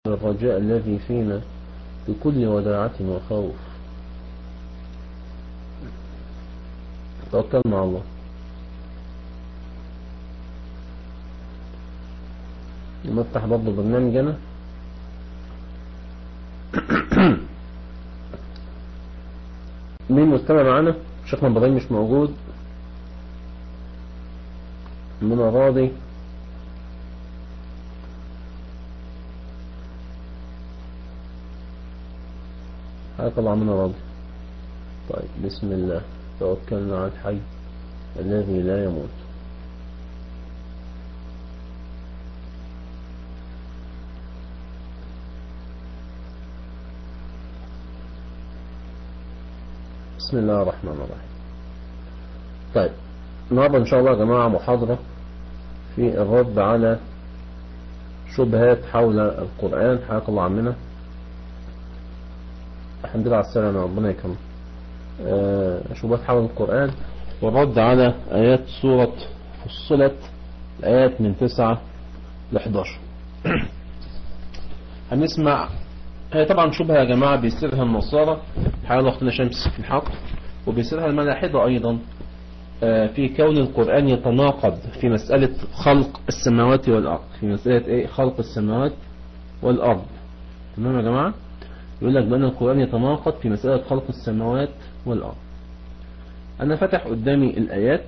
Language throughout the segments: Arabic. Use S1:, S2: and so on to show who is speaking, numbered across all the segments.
S1: الرجاء الذي فينا بكل وداعة وخوف. توكل مع الله. نفتح برضه برنامجنا. مين مستمع معنا؟ شيخنا ابراهيم مش موجود. منى راضي. طبعا منى راضي. طيب بسم الله توكلنا على الحي الذي لا يموت. بسم الله الرحمن الرحيم. طيب النهارده ان شاء الله يا جماعه محاضره في الرد على شبهات حول القرآن. حياك الله عمنا. الحمد لله على السلامه، ربنا يكرمك. شبهات حول القرآن والرد على آيات سورة فصلت، الآيات من 9 ل 11. هنسمع. هي طبعا شبهة يا جماعة بيسيرها النصارى حيال أختنا شمس في الحق، وبيسيرها الملاحدة أيضا في كون القرآن يتناقض في مسألة خلق السماوات والأرض. في مسألة إيه؟ خلق السماوات والأرض. تمام يا جماعة؟ يقول لك بأن القرآن يتناقض في مسألة خلق السماوات والأرض. أنا فتح قدامي الآيات،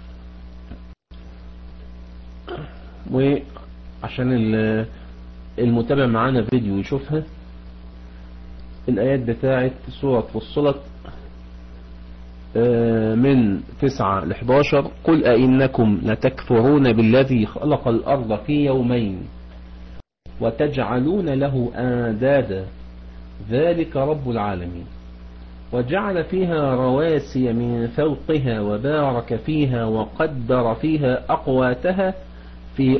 S1: وعشان المتابع معانا فيديو يشوفها. الآيات بتاعت سورة فصلت من 9 ل 11. قل أئنكم لتكفرون بالذي خلق الأرض في يومين وتجعلون له أندادا ذلك رب العالمين وجعل فيها رواسي من فوقها وبارك فيها وقدر فيها أقواتها في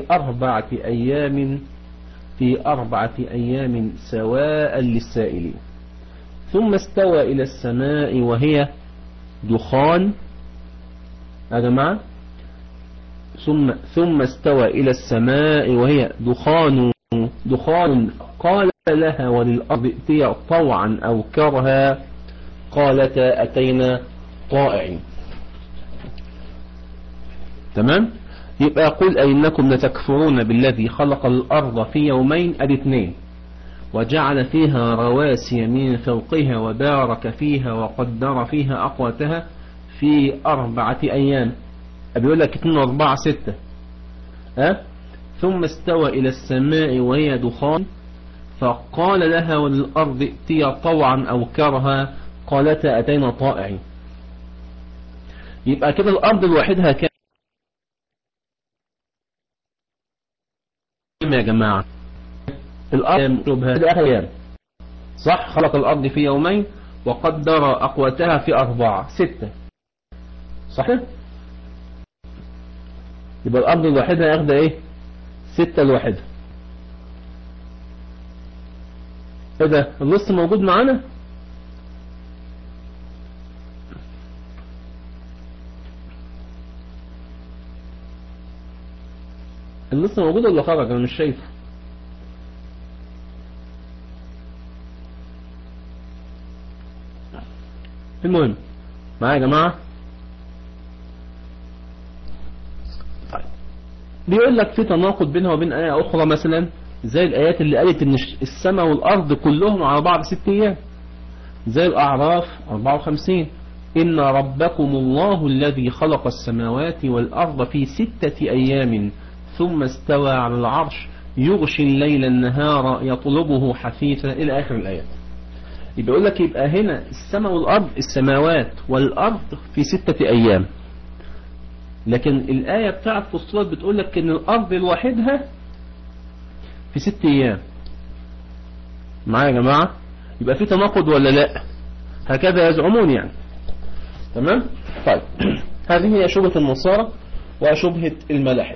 S1: 4 أيام سواء للسائلين ثم استوى إلى السماء وهي دخان. يا جماعة ثم استوى إلى السماء وهي دخان قال لها وللأرض ائتيا طوعا أو كرها قالتا أتينا طائعين. تمام. يبقى قل أئنكم لتكفرون بالذي خلق الأرض في يومين الاثنين وجعل فيها رواسي من فوقها وبارك فيها وقدر فيها أقواتها في 4 أيام. بيقول لك 2 و4 6. ثم استوى إلى السماء وهي دخان فقال لها وللأرض ائتيا طوعا أو كرها قالتا أتينا طائعين. يبقى كده الأرض لوحدها كام يا جماعة؟ الأرض شبهة أيام، صح؟ خلق الأرض في يومين وقدر أقواتها في 4 6، صحيح؟ يبقى الأرض الواحدة ياخدها إيه؟ 6 الواحدة. إيه ده؟ النص موجود معانا؟ النص موجود ولا خرج؟ أنا مش شايفه. المهم معايا يا جماعة. طيب بيقول لك في تناقض بينها وبين آية أخرى، مثلا زي الآيات اللي قالت إن السماء والأرض كلهم على بعض 6 أيام، زي الأعراف 54 إن ربكم الله الذي خلق السماوات والأرض في 6 أيام ثم استوى على العرش يغشي الليل النهار يطلبه حثيثا إلى آخر الآيات. يقول لك يبقى هنا السماء والأرض، السماوات والأرض في 6 أيام، لكن الآية بتاعت فصلت بتقول لك إن الأرض لوحدها في 6 أيام. معايا يا جماعة؟ يبقى في تناقض ولا لا؟ هكذا يزعمون يعني. تمام؟ طيب هذه هي شبهة النصارى وشبهة الملاحدة.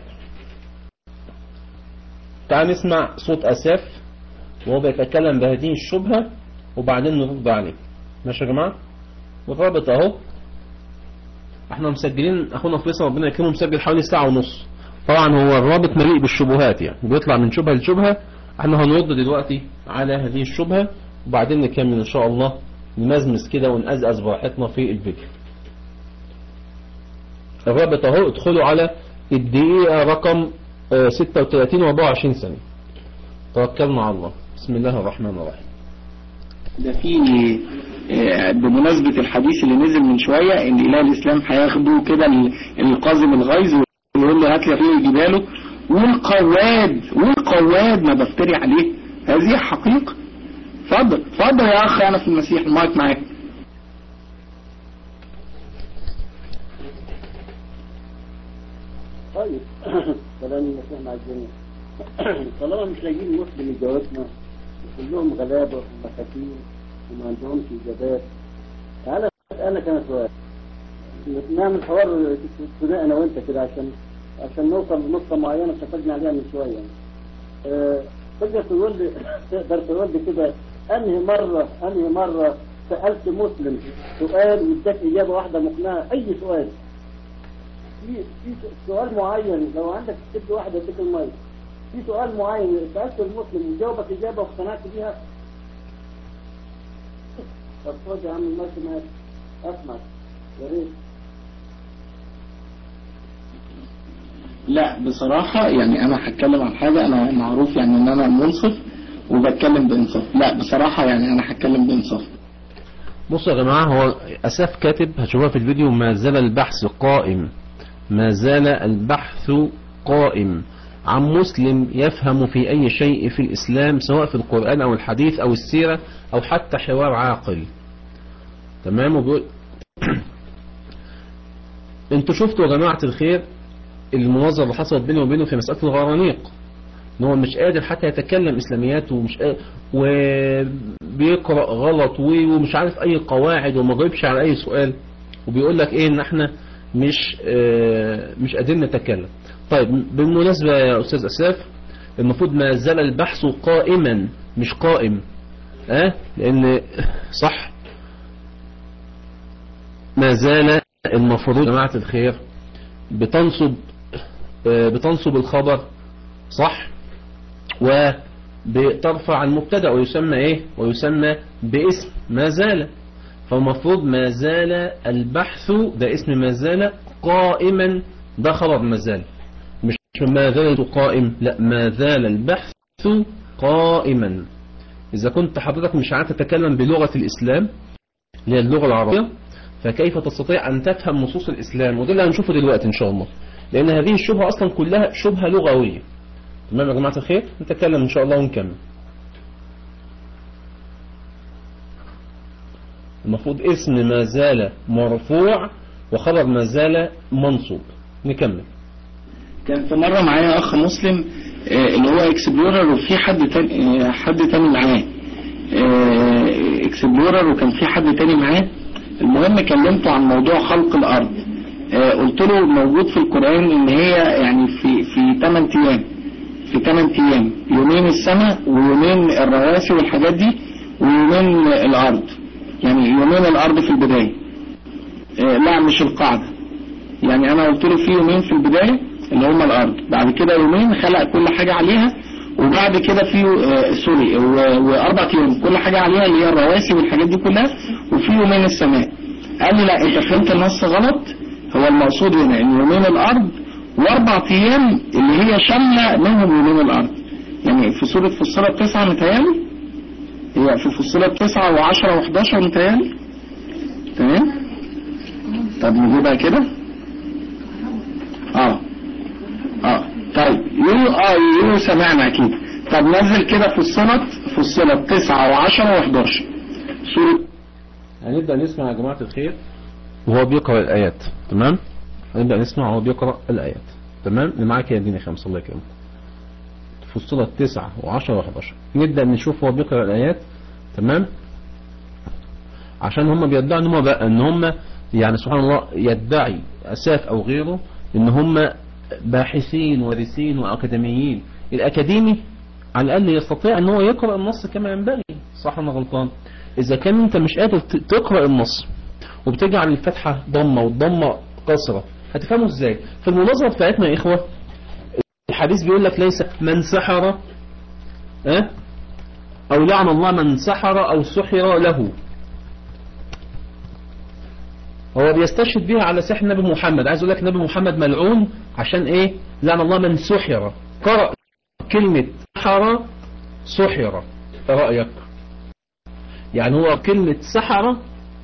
S1: تعال نسمع صوت أساف وهو بيتكلم بهذه الشبهة وبعدين نرد عليه. ماشي يا جماعة؟ والرابط اهو، احنا مسجلين، اخونا فيصل ربنا يكرمه مسجل حوالي 1.5 ساعة. طبعا هو الرابط مليء بالشبهات، يعني بيطلع من شبهة لشبهة احنا هنرد دلوقتي على هذه الشبهة وبعدين نكمل ان شاء الله، نمزمز كده ونقزقز براحتنا في الفيديو. الرابط اهو، ادخلوا على الدقيقة رقم 36 و24 ثانية. توكلنا على الله. بسم الله الرحمن الرحيم.
S2: ده في بمناسبة الحديث اللي نزل من شوية ان اله الاسلام هياخده كده القازم الغيظ ويقول له هات لي فيه جباله، والقواد ما بفتري عليه، هذه حقيقة. اتفضل يا اخ، انا في المسيح، المايك معاك.
S3: طيب كلام المسيح مع الجميع. طالما مش لاقيين مسلم يجاوبنا وكلهم غلابة ومساكين وما عندهمش اجابات، تعالى اسالك انا سؤال، نعمل حوار ثنائي انا وانت كده عشان نوصل لنقطة معينة اتفقنا عليها من شوية يعني. تقدر تقول لي كده انهي مرة سألت مسلم سؤال واداك اجابة واحدة مقنعة؟ اي سؤال، في سؤال معين، لو عندك تبدأ واحدة اديك المايك، في سؤال معين سألت المسلم وجاوبك اجابة واقتنعت بيها؟ طب خد يا عم المايك معاك، اسمع يا ريت.
S2: لا بصراحة يعني انا هتكلم عن حاجة، انا معروف يعني ان انا منصف وبتكلم بانصاف. لا بصراحة يعني انا هتكلم بانصاف.
S1: بصوا يا جماعة، هو اساف كاتب، هتشوفها في الفيديو، ما زال البحث قائم، ما زال البحث قائم عن مسلم يفهم في اي شيء في الاسلام، سواء في القرآن او الحديث او السيرة او حتى حوار عاقل. تمام. وبيقول انتوا شفتوا يا جماعة الخير المناظرة اللي حصلت بينه وبينه في مسألة الغرانيق، ان هو مش قادر حتى يتكلم اسلاميات، ومش قادر وبيقرأ غلط ومش عارف اي قواعد وما جاوبش على اي سؤال، وبيقول لك ايه ان احنا مش قادرين نتكلم. طيب بالمناسبة يا استاذ اساف، المفروض ما زال البحث قائما مش قائم، لان صح ما زال المفروض جماعة الخير بتنصب الخبر صح، وبترفع المبتدا ويسمى ويسمى باسم ما زال. فالمفروض ما زال البحث ده اسم ما زال قائما، ده خبر ما زال، مش ما زال قائم، لا ما زال البحث قائما. إذا كنت حضرتك مش عارف تتكلم بلغة الإسلام اللي هي اللغة العربية، فكيف تستطيع أن تفهم نصوص الإسلام؟ وده اللي هنشوفه دلوقتي إن شاء الله، لأن هذه الشبهة أصلا كلها شبهة لغوية. تمام يا جماعة الخير، نتكلم إن شاء الله ونكمل. المفروض اسم ما زال مرفوع وخبر ما زال منصوب. نكمل.
S2: كان في مرة معايا أخ مسلم اللي هو اكسبلورر، وفي حد تاني معاه اكسبلورر، وكان في حد تاني معاه. المهم كلمته عن موضوع خلق الأرض. قلت له موجود في القرآن ان هي يعني في 8 ايام، في 8 ايام، يومين السماء ويومين الرواسي والحاجات دي ويومين الارض، يعني يومين الارض في البداية. لا مش القاعدة، يعني انا قلت له في يومين في البداية اللي هم الارض، بعد كده يومين خلق كل حاجة عليها، وبعد كده في سوري و4 ايام كل حاجة عليها اللي هي الرواسي والحاجات دي كلها، وفي يومين السماء. قال لي لا انت فهمت النص غلط، هو المقصود هنا ان يومين الارض و4 ايام اللي هي شاملة منهم يومين الارض. يعني في سورة فصلت 9 متهيألي، هي في فصلت 9 و10 و11 متهيألي. تمام. طب نجيبها كده. طيب يو سمعنا اكيد. طب نزل كده فصلت 9 و10 و11 سورة.
S1: هنبدأ نسمع يا جماعة الخير وهو بيقرأ الآيات. تمام. هنبدأ نسمع وهو بيقرأ الآيات. تمام. اللي معاك يا ديني 5 الله يكرمك. فصلت 9 و10 و11 نبدأ نشوف وهو بيقرأ الآيات. تمام. عشان هم بيدعوا ان هم يعني سبحان الله يدعي أساف أو غيره ان هم باحثين وارثين وأكاديميين. الأكاديمي على الأقل يستطيع ان هو يقرأ النص كما ينبغي، صح ولا غلطان؟ إذا كان أنت مش قادر تقرأ النص وبتجعل الفتحة ضمة والضمة قصرة، هتفهمه إزاي؟ في المناظرة بتاعتنا يا إخوة الحديث بيقول لك ليس من سحر أو لعن الله من سحر أو سحر له. هو بيستشهد بها على سحر نبي محمد. عايز أقول لك نبي محمد ملعون عشان إيه؟ لعن الله من سحر. قرأ كلمة سحر سحر. رأيك؟ يعني هو كلمة سحر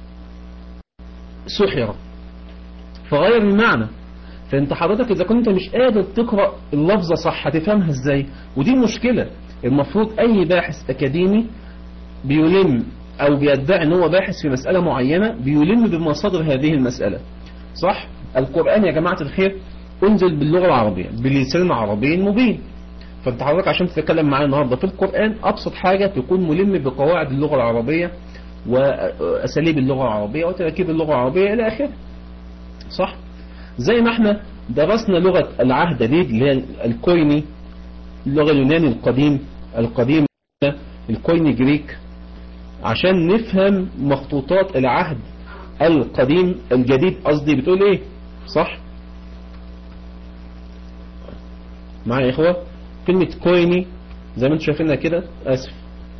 S1: سحر فغير المعنى. فانت حضرتك اذا كنت مش قادر تقرأ اللفظة صح هتفهمها ازاي؟ ودي مشكلة. المفروض اي باحث اكاديمي بيلم او بيدعي ان هو باحث في مسألة معينة بيلم بمصادر هذه المسألة. صح؟ القرآن يا جماعة الخير انزل باللغة العربية بلسان عربي مبين. فانت حضرتك عشان تتكلم معايا النهاردة في القرآن ابسط حاجة تكون ملم بقواعد اللغة العربية واساليب اللغة العربية وتركيب اللغة العربية الى اخره. صح؟ زي ما احنا درسنا لغة العهد دي اللي هي الكويني، اللغة اليوناني القديم الكويني جريك، عشان نفهم مخطوطات العهد القديم الجديد قصدي بتقول ايه. صح؟ معايا يا اخوة؟ كلمة كويني زي ما انتم شايفينها كده، اسف،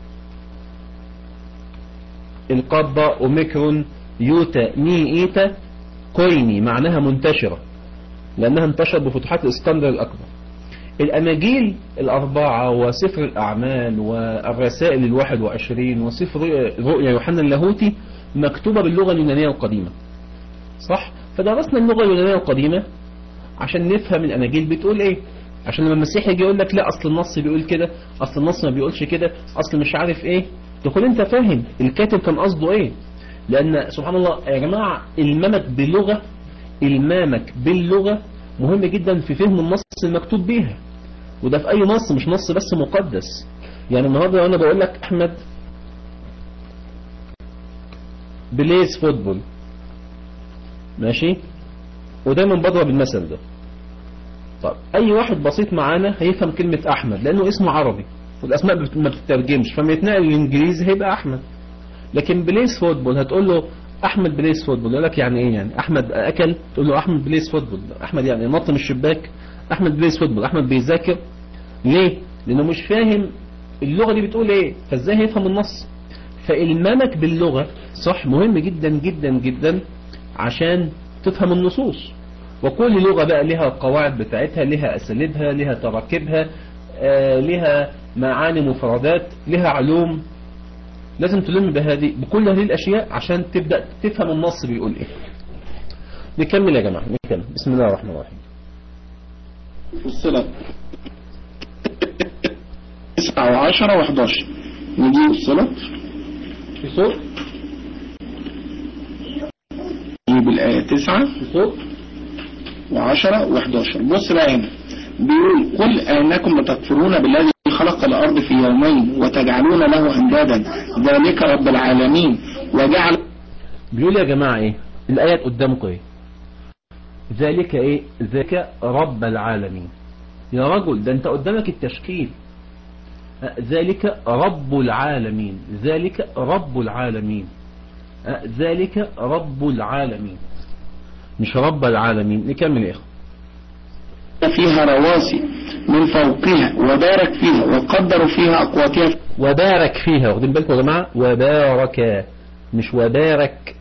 S1: القبة اوميكرون يوتا مي ايتا كويني معناها منتشرة لأنها انتشرت بفتوحات الإسكندر الأكبر. الأناجيل الأربعة وسفر الأعمال والرسائل 21 وسفر رؤيا يوحنا اللاهوتي مكتوبة باللغة اليونانية القديمة. صح؟ فدرسنا اللغة اليونانية القديمة عشان نفهم الأناجيل بتقول إيه. عشان لما المسيح يجي يقول لك لا أصل النص بيقول كده، أصل النص ما بيقولش كده، أصل مش عارف إيه، تكون أنت فاهم الكاتب كان قصده إيه. لأن سبحان الله يا جماعة المامك باللغة مهم جدا في فهم النص المكتوب بيها. وده في أي نص، مش نص بس مقدس. يعني النهاردة أنا بقول لك أحمد بليز فوتبول، ماشي، ودايما بضرب المثل ده. طب أي واحد بسيط معانا هيفهم كلمة أحمد لأنه اسمه عربي والأسماء ما بتترجمش، فما يتنقل الإنجليزي هيبقى أحمد. لكن بليز فوتبول هتقول له احمد بليز فوتبول، يقول لك يعني ايه؟ يعني احمد اكل، تقول له احمد بليز فوتبول. احمد يعني نط من الشباك، احمد بليز فوتبول، احمد بيذاكر. ليه؟ لانه مش فاهم اللغة دي بتقول ايه، فازاي هيفهم النص؟ فالمامك باللغة صح مهم جدا جدا جدا عشان تفهم النصوص. وكل لغة بقى لها قواعد بتاعتها، لها اساليبها، لها تراكيبها، لها معاني مفردات، لها علوم. لازم تلم بكل هذه الأشياء عشان تبدأ تفهم النص بيقول إيه. نكمل يا جماعة، نكمل. بسم الله الرحمن الرحيم.
S2: الصلاة 9 و10 و11 نجيب الصلاة
S1: في صوت،
S2: نجيب الآية 9
S1: في صوت
S2: و10 و11. بص بقى هنا بيقول قل أنكم لتكفرون بالذي خلق الأرض في يومين وتجعلون له أندادا ذلك رب العالمين وجعل.
S1: بيقول يا جماعة إيه الآيات قدامكم؟ إيه ذلك؟ إيه ذلك رب العالمين. يا رجل ده أنت قدامك التشكيل. ذلك رب العالمين، ذلك رب العالمين، ذلك رب العالمين مش رب العالمين. نكمل يا إخوة.
S2: فيها رواسي من فوقها وبارك فيها وقدروا فيها أقواتها.
S1: وبارك فيها، واخدين بالكم يا جماعة؟ وبارك مش وبارك،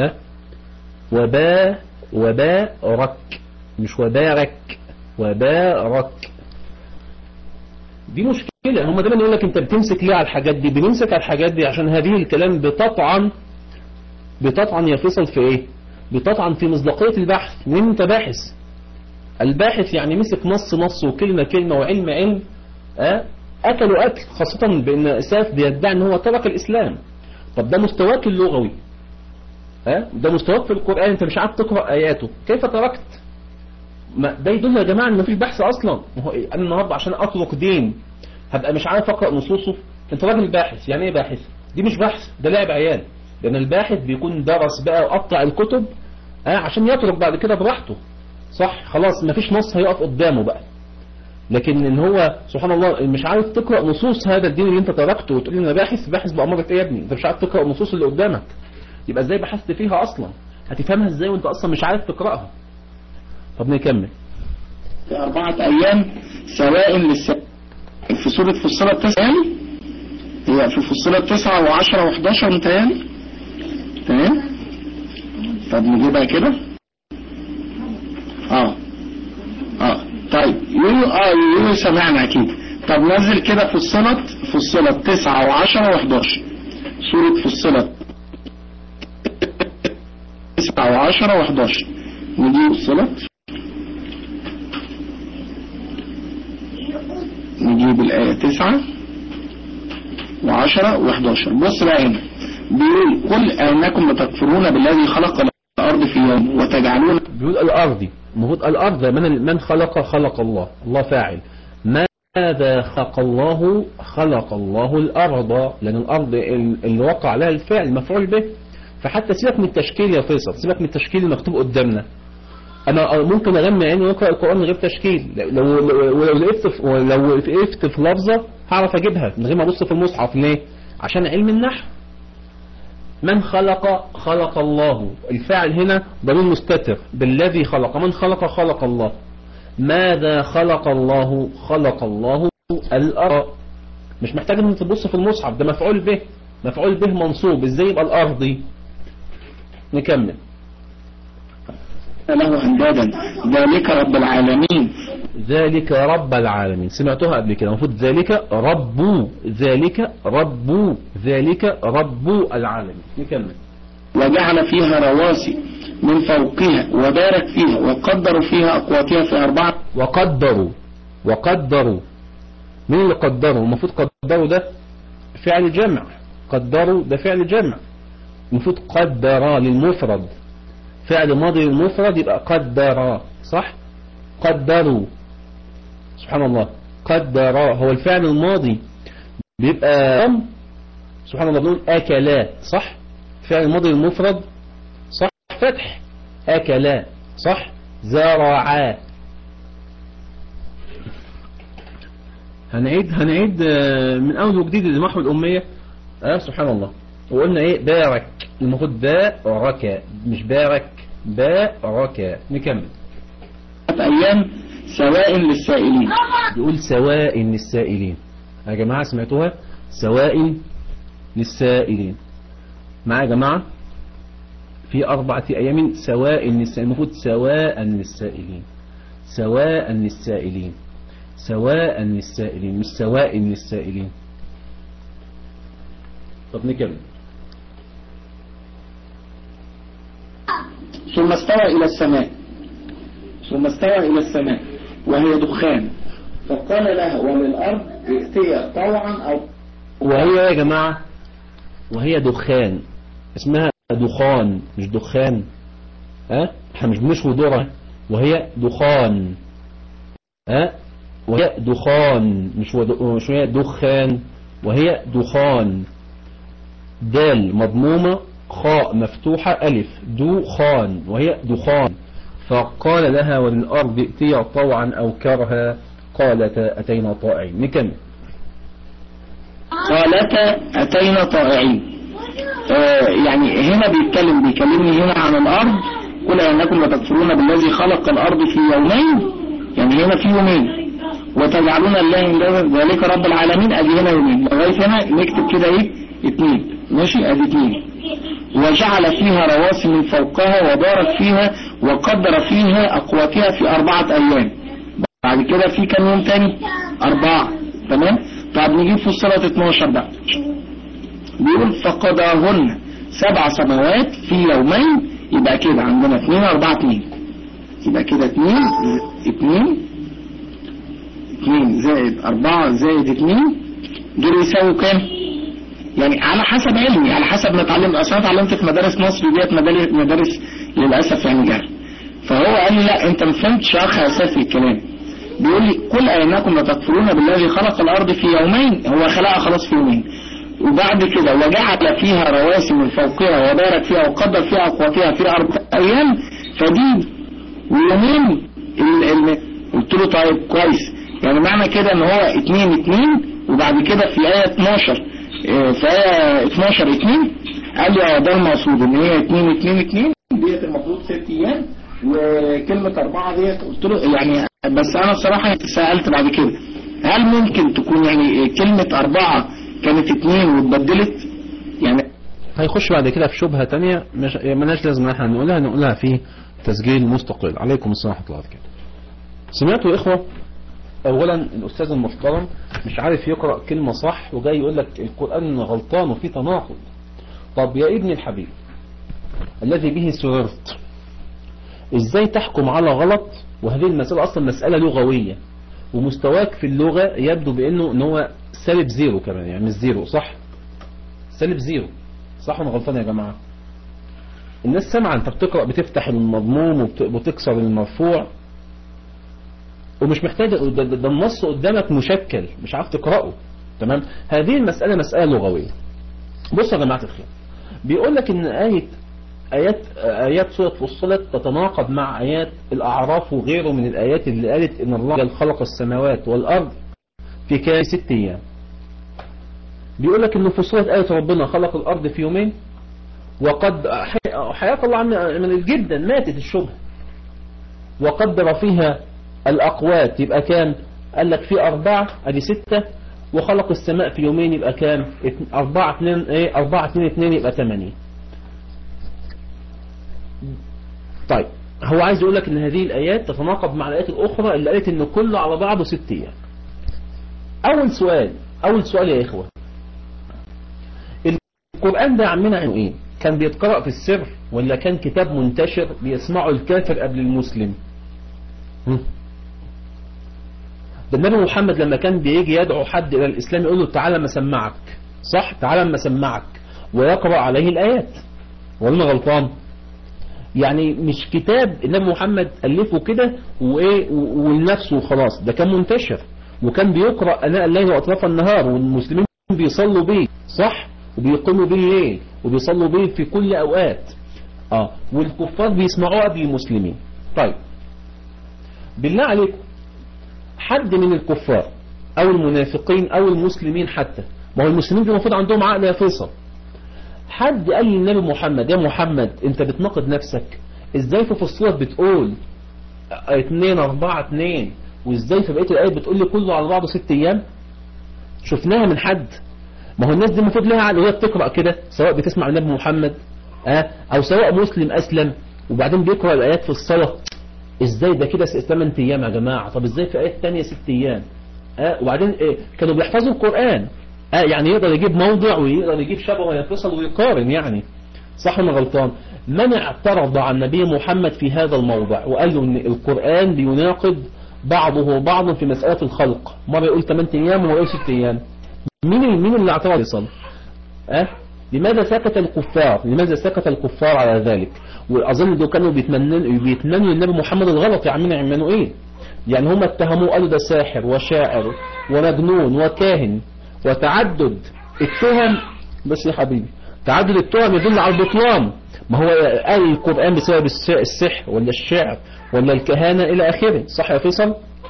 S1: وبارك مش وبارك، وبارك. دي مشكلة. هم دايما يقول لك انت بتمسك ليه على الحاجات دي؟ بنمسك على الحاجات دي عشان هذه الكلام بتطعن يا فيصل في ايه؟ بتطعن في مصداقية البحث. مين انت باحث؟ الباحث يعني مسك نص وكلمة كلمة وعلم علم، أكلوا أكل، خاصة بأن إساف بيدعي أن هو ترك الإسلام. طب ده مستواك اللغوي، ده مستواك في القرآن، أنت مش عارف تقرأ آياته، كيف تركت؟ ده يدل يا جماعة أن مفيش بحث أصلا. أنا النهاردة عشان أطلق دين هبقى مش عارف أقرأ نصوصه؟ أنت راجل باحث. يعني إيه باحث؟ دي مش بحث، ده لعب عيال. لأن الباحث بيكون درس بقى وقطع الكتب عشان يترك بعد كده براحته. صح؟ خلاص مفيش نص هيقف قدامه بقى. لكن ان هو سبحان الله مش عارف تقرأ نصوص هذا الدين اللي انت تركته وتقول لي انا باحث بأمارة ايه يا ابني؟ انت مش عارف تقرأ النصوص اللي قدامك، يبقى ازاي بحثت فيها اصلا؟ هتفهمها ازاي وانت اصلا مش عارف تقرأها؟ طب نكمل.
S2: في 4 أيام سواء للسائل. في سورة فصلت 9 هي في فصلت 9 و10 و11 متهيألي. تمام. طب نجيبها كده. طيب يو سمعنا اكيد. طب نزل كده فصلت 9 و10 و11. سورة فصلت 9 و10 و11. نجيب فصلت، نجيب الآية 9 و10 و11. بص بقى هنا بيقول قل أنكم لتكفرون بالذي خلق الأرض في يوم وتجعلون.
S1: بيقول الأرض، المفروض الأرض من خلق الله، الله فاعل. ماذا خلق الله؟ خلق الله الأرض، لأن الأرض اللي وقع عليها الفعل مفعول به. فحتى سيبك من التشكيل يا فيصل، سيبك من التشكيل المكتوب قدامنا. أنا ممكن أغمي عيني وأقرأ القرآن من غير تشكيل، لو وقفت في لفظة هعرف أجيبها من غير ما أبص في المصحف. ليه؟ عشان علم النحو. من خلق الله، الفاعل هنا ضمير مستتر بالذي خلق. من خلق الله. ماذا خلق الله؟ خلق الله الأرض. مش محتاج ان تبص في المصحف، ده مفعول به، مفعول به منصوب. ازاي يبقى الأرض؟ نكمل.
S2: له أندادا ذلك رب العالمين.
S1: ذلك رب العالمين، سمعتوها قبل كده. المفروض ذلك رب، ذلك رب، ذلك رب العالمين. نكمل.
S2: وجعل فيها رواسي من فوقها وبارك فيها وقدروا فيها أقواتها في 4. وقدروا مين اللي قدروا؟ المفروض قدروا ده فعل جمع، قدروا ده فعل جمع. المفروض قدر للمفرد، فعل ماضي للمفرد يبقى قدر، صح؟ قدروا، سبحان الله. قدر هو الفعل الماضي بيبقى سبحان الله بنقول أكلا، صح؟ فعل الماضي للمفرد صح فتح. أكلا صح. زرعا. هنعيد من أول وجديد لمحو الأمية. سبحان الله. وقلنا ايه؟ بارك، المفروض بارك مش بارك، بارك. نكمل. أيام سواء للسائلين.
S1: بيقول سواء للسائلين يا جماعة، سمعتوها؟ سواء للسائلين. معايا يا جماعة؟ في 4 أيام سواء للسائلين، المفروض سواء للسائلين، سواء للسائلين، سواء للسائلين، مش سواء للسائلين. طب نكمل.
S2: ثم استوى إلى السماء وهي دخان فقال لها وللأرض ائتيا طوعا أو.
S1: وهي يا جماعة، وهي دخان، اسمها دخان مش دخان. احنا مش بنشوي ذرة، وهي دخان. وهي دخان مش هي دخان، وهي دخان. دال مضمومة، خاء مفتوحة، ألف، دخان، وهي دخان. فقال لها وللأرض ائتيا طوعا أو كرها قالتا أتينا طائعين. نكمل.
S2: قالتا أتينا طائعين. يعني هنا بيكلمني هنا عن الأرض. قل أنكم لتكفرون بالذي خلق الأرض في يومين، يعني هنا في يومين، وتجعلون الله ذلك رب العالمين. أدي هنا يومين، لغاية هنا نكتب كده ايه 2. ماشي، أدي 2. وجعل فيها رواسي من فوقها وبارك فيها وقدر فيها أقواتها في 4 أيام. بعد كده في كم يوم تاني؟ 4. تمام. طب نجيب في الصلاة 12 بقى. بيقول فقضاهن 7 سماوات في يومين. يبقى كده عندنا 2 4 2. يبقى كده 2 زائد 4 زائد 2 دول يساووا كام؟ يعني على حسب علمي، على حسب ما اتعلمت. اصلا اتعلمت في مدارس مصر ديت مدارس للاسف يعني جهل. فهو قال لي لا انت ما فهمتش اخ اساسي الكلام. بيقول لي قل أنكم لتكفرون بالذي خلق الأرض في يومين. هو خلقها خلاص في يومين. وبعد كده وجعل فيها رواسي من فوقها وبارك فيها وقدر فيها أقواتها في 4 أيام. فدي ويومين قلت له طيب كويس، يعني معنى كده ان هو 2 وبعد كده في آية 12 في آية 12 2 قال لي ده المقصود ان هي 2 ديت المفروض 6 أيام، وكلمة 4 ديت قلت له يعني. بس انا بصراحة سألت بعد كده هل ممكن تكون يعني كلمة 4 كانت 2 واتبدلت يعني؟
S1: هيخش بعد كده في شبهة تانية مالهاش لازم احنا نقولها في تسجيل مستقل. عليكم السلام ورحمة الله وبركاته. سمعتوا يا إخوة؟ أولا الأستاذ المحترم مش عارف يقرأ كلمة صح وجاي يقول لك القرآن غلطان وفيه تناقض. طب يا ابني الحبيب الذي به سررت، ازاي تحكم على غلط وهذه المسألة أصلا مسألة لغوية ومستواك في اللغة يبدو بأنه إن هو سالب زيرو كمان، يعني مش زيرو صح؟ سالب زيرو صح ولا غلطان يا جماعة؟ الناس سمع انت بتقرأ بتفتح المضموم وبتكسر المرفوع ومش محتاج ده النص قدامك مشكل مش عارف تقرأه. تمام؟ هذه المسألة مسألة لغوية. بص يا جماعة الخير، بيقول لك ان آيات سورة فصلت تتناقض مع آيات الأعراف وغيره من الآيات اللي قالت ان الله خلق السماوات والأرض في كام 6 أيام. بيقول لك ان فصلت آية ربنا خلق الأرض في يومين وقد حياة الله من جدا ماتت الشبه وقدر فيها الأقوات يبقى كام؟ قال لك في 4 ادي 6 وخلق السماء في يومين يبقى كام؟ 4 2 2 يبقى 8. طيب هو عايز يقول لك ان هذه الآيات تتناقض مع الآيات الأخرى اللي قالت ان كله على بعضه 6 أيام. أول سؤال يا إخوة، القرآن ده يا عمنا عنه ايه؟ كان بيتقرأ في السر ولا كان كتاب منتشر بيسمعه الكافر قبل المسلم؟ ده النبي محمد لما كان بيجي يدعو حد إلى الإسلام يقول له تعالى ما سمعك، صح؟ تعالى ما سمعك ويقرأ عليه الآيات. ولا غلطان؟ يعني مش كتاب النبي محمد ألفه كده ولنفسه وخلاص، ده كان منتشر وكان بيقرأ أناء الليل وأطراف النهار والمسلمين بيصلوا بيه، صح؟ وبيقوموا بيه الليل وبيصلوا بيه في كل أوقات. والكفار بيسمعوه قبل المسلمين. طيب بالله عليكم حد من الكفار او المنافقين او المسلمين حتى، ما هو المسلمين دي المفروض عندهم عقل يا فيصل، حد قال للنبي محمد يا محمد انت بتناقض نفسك؟ ازاي في فصلت بتقول 2 4 2 وازاي في بقية الآيات بتقول لي كله على بعضه 6 ايام؟ شفناها من حد؟ ما هو الناس دي المفروض لها عقل وهي بتقرأ كده، سواء بتسمع النبي محمد او سواء مسلم اسلم وبعدين بيقرأ الآيات في الصلاة. ازاي ده كده 8 ايام يا جماعة؟ طب ازاي في آيات تانية 6 ايام؟ وبعدين كانوا بيحفظوا القرآن يعني يقدر يجيب موضع ويقدر يجيب شبه ويتصل ويقارن، يعني صح ولا غلطان؟ من اعترض عن النبي محمد في هذا الموضع وقال له ان القرآن بيناقض بعضه بعضا في مسألة الخلق، مرة يقول 8 ايام وهو يقول 6 ايام؟ مين اللي اعترض يصل؟ لماذا سكت الكفار على ذلك؟ واظن دول كانوا بيتمنوا النبي محمد الغلط. يا عمنا يعملوا ايه؟ يعني هم اتهموه قالوا ده ساحر وشاعر ومجنون وكاهن، وتعدد التهم. بس يا حبيبي تعدد التهم يدل على البطلان. ما هو قال القرآن بسبب السحر ولا الشعر ولا الكهانة الى اخره، صح يا فيصل؟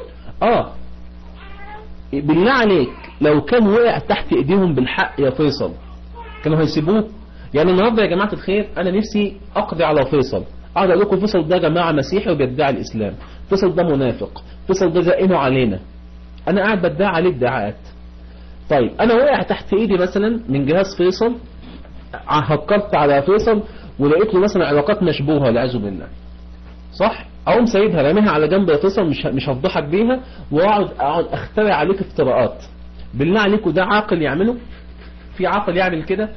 S1: بالله عليك لو كان وقع تحت ايديهم بالحق يا فيصل كانوا هيسيبوه؟ يعني النهارده يا جماعة الخير انا نفسي اقضي على فيصل، اقعد اقول لكم فيصل ده جماعة مسيحي وبيدعي الاسلام، فيصل ده منافق، فيصل ده زقنه علينا، انا قاعد بدعي عليه ادعاءات. طيب انا وقع تحت ايدي مثلا من جهاز فيصل، هكرت على فيصل ولقيت له مثلا علاقات مشبوهة والعياذ بالله، صح؟ اقوم سايبها راميها على جنب يا فيصل، مش هفضحك بيها واقعد اخترع عليك افتراءات. بالله عليكم ده عاقل يعمله؟ في عاقل يعمل كده؟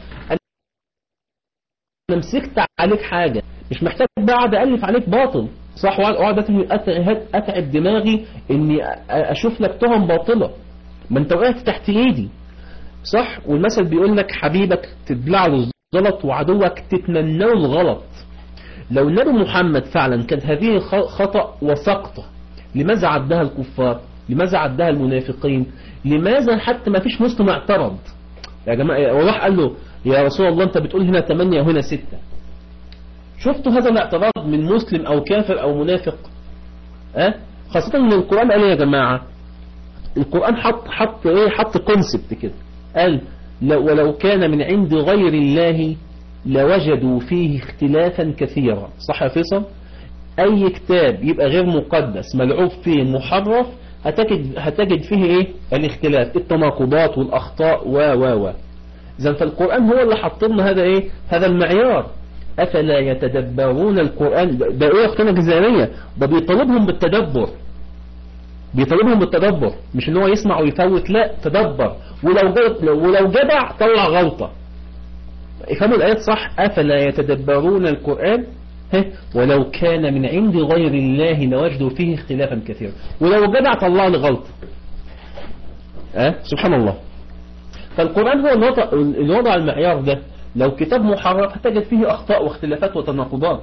S1: انا مسكت عليك حاجة مش محتاج بعد ألف عليك باطل، صح؟ واقعد اتعب دماغي اني اشوف لك تهم باطلة. ما انت وقعت تحت ايدي، صح؟ والمثل بيقول لك حبيبك تبلع له الزلط وعدوك تتمنى له الغلط. لو النبي محمد فعلا كانت هذه خطأ وسقطة، لماذا عدها الكفار؟ لماذا عدها المنافقين؟ لماذا حتى ما فيش مسلم اعترض؟ يا جماعة وراح قال له يا رسول الله انت بتقول هنا 8 وهنا 6. شفتوا هذا الاعتراض من مسلم او كافر او منافق؟ خاصة ان القرآن قال يا جماعة، القرآن حط كونسبت كده، قال ولو كان من عند غير الله لوجدوا فيه اختلافا كثيرا، صح يا فيصل؟ اي كتاب يبقى غير مقدس ملعوب فيه محرف هتجد فيه ايه الاختلاف، التناقضات والاخطاء و اذا فالقرآن هو اللي حط لنا هذا ايه، هذا المعيار. افلا يتدبرون القرآن، ده ايه اختنا جزائرية، ده بيطالبهم بالتدبر، بيطالبهم بالتدبر، مش ان هو يسمع ويفوت، لا تدبر، ولو جدع طلع غلطة. افهموا الآيات صح. افلا يتدبرون القرآن ولو كان من عند غير الله لوجدوا فيه اختلافا كثيرا، ولو جدع طلع لي غلطة. سبحان الله. فالقرآن هو اللي وضع المعيار ده. لو كتاب محرف هتجد فيه أخطاء واختلافات وتناقضات.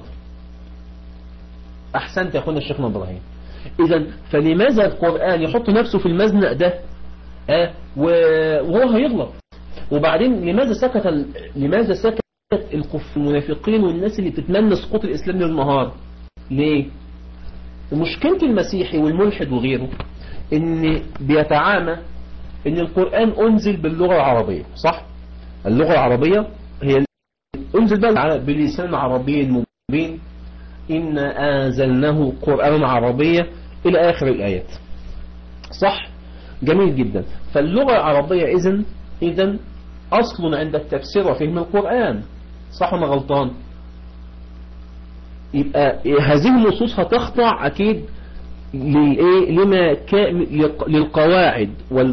S1: أحسنت يا أخونا الشيخ إبراهيم. إذا فلماذا القرآن يحط نفسه في المزنق ده وهو هيغلط؟ وبعدين لماذا سكت المنافقين والناس اللي بتتمنى سقوط الإسلام للنهار؟ ليه؟ مشكلة المسيحي والملحد وغيره إن بيتعامى إن القرآن أنزل باللغة العربية، صح؟ اللغة العربية هي أنزل بلسان عربي مبين، إن أنزلناه قرآن عربية إلى آخر الآيات، صح؟ جميل جدا. فاللغة العربية إذن أصل عند التفسير وفهم القرآن، صح ولا غلطان؟ يبقى هذه النصوص هتخضع أكيد للقواعد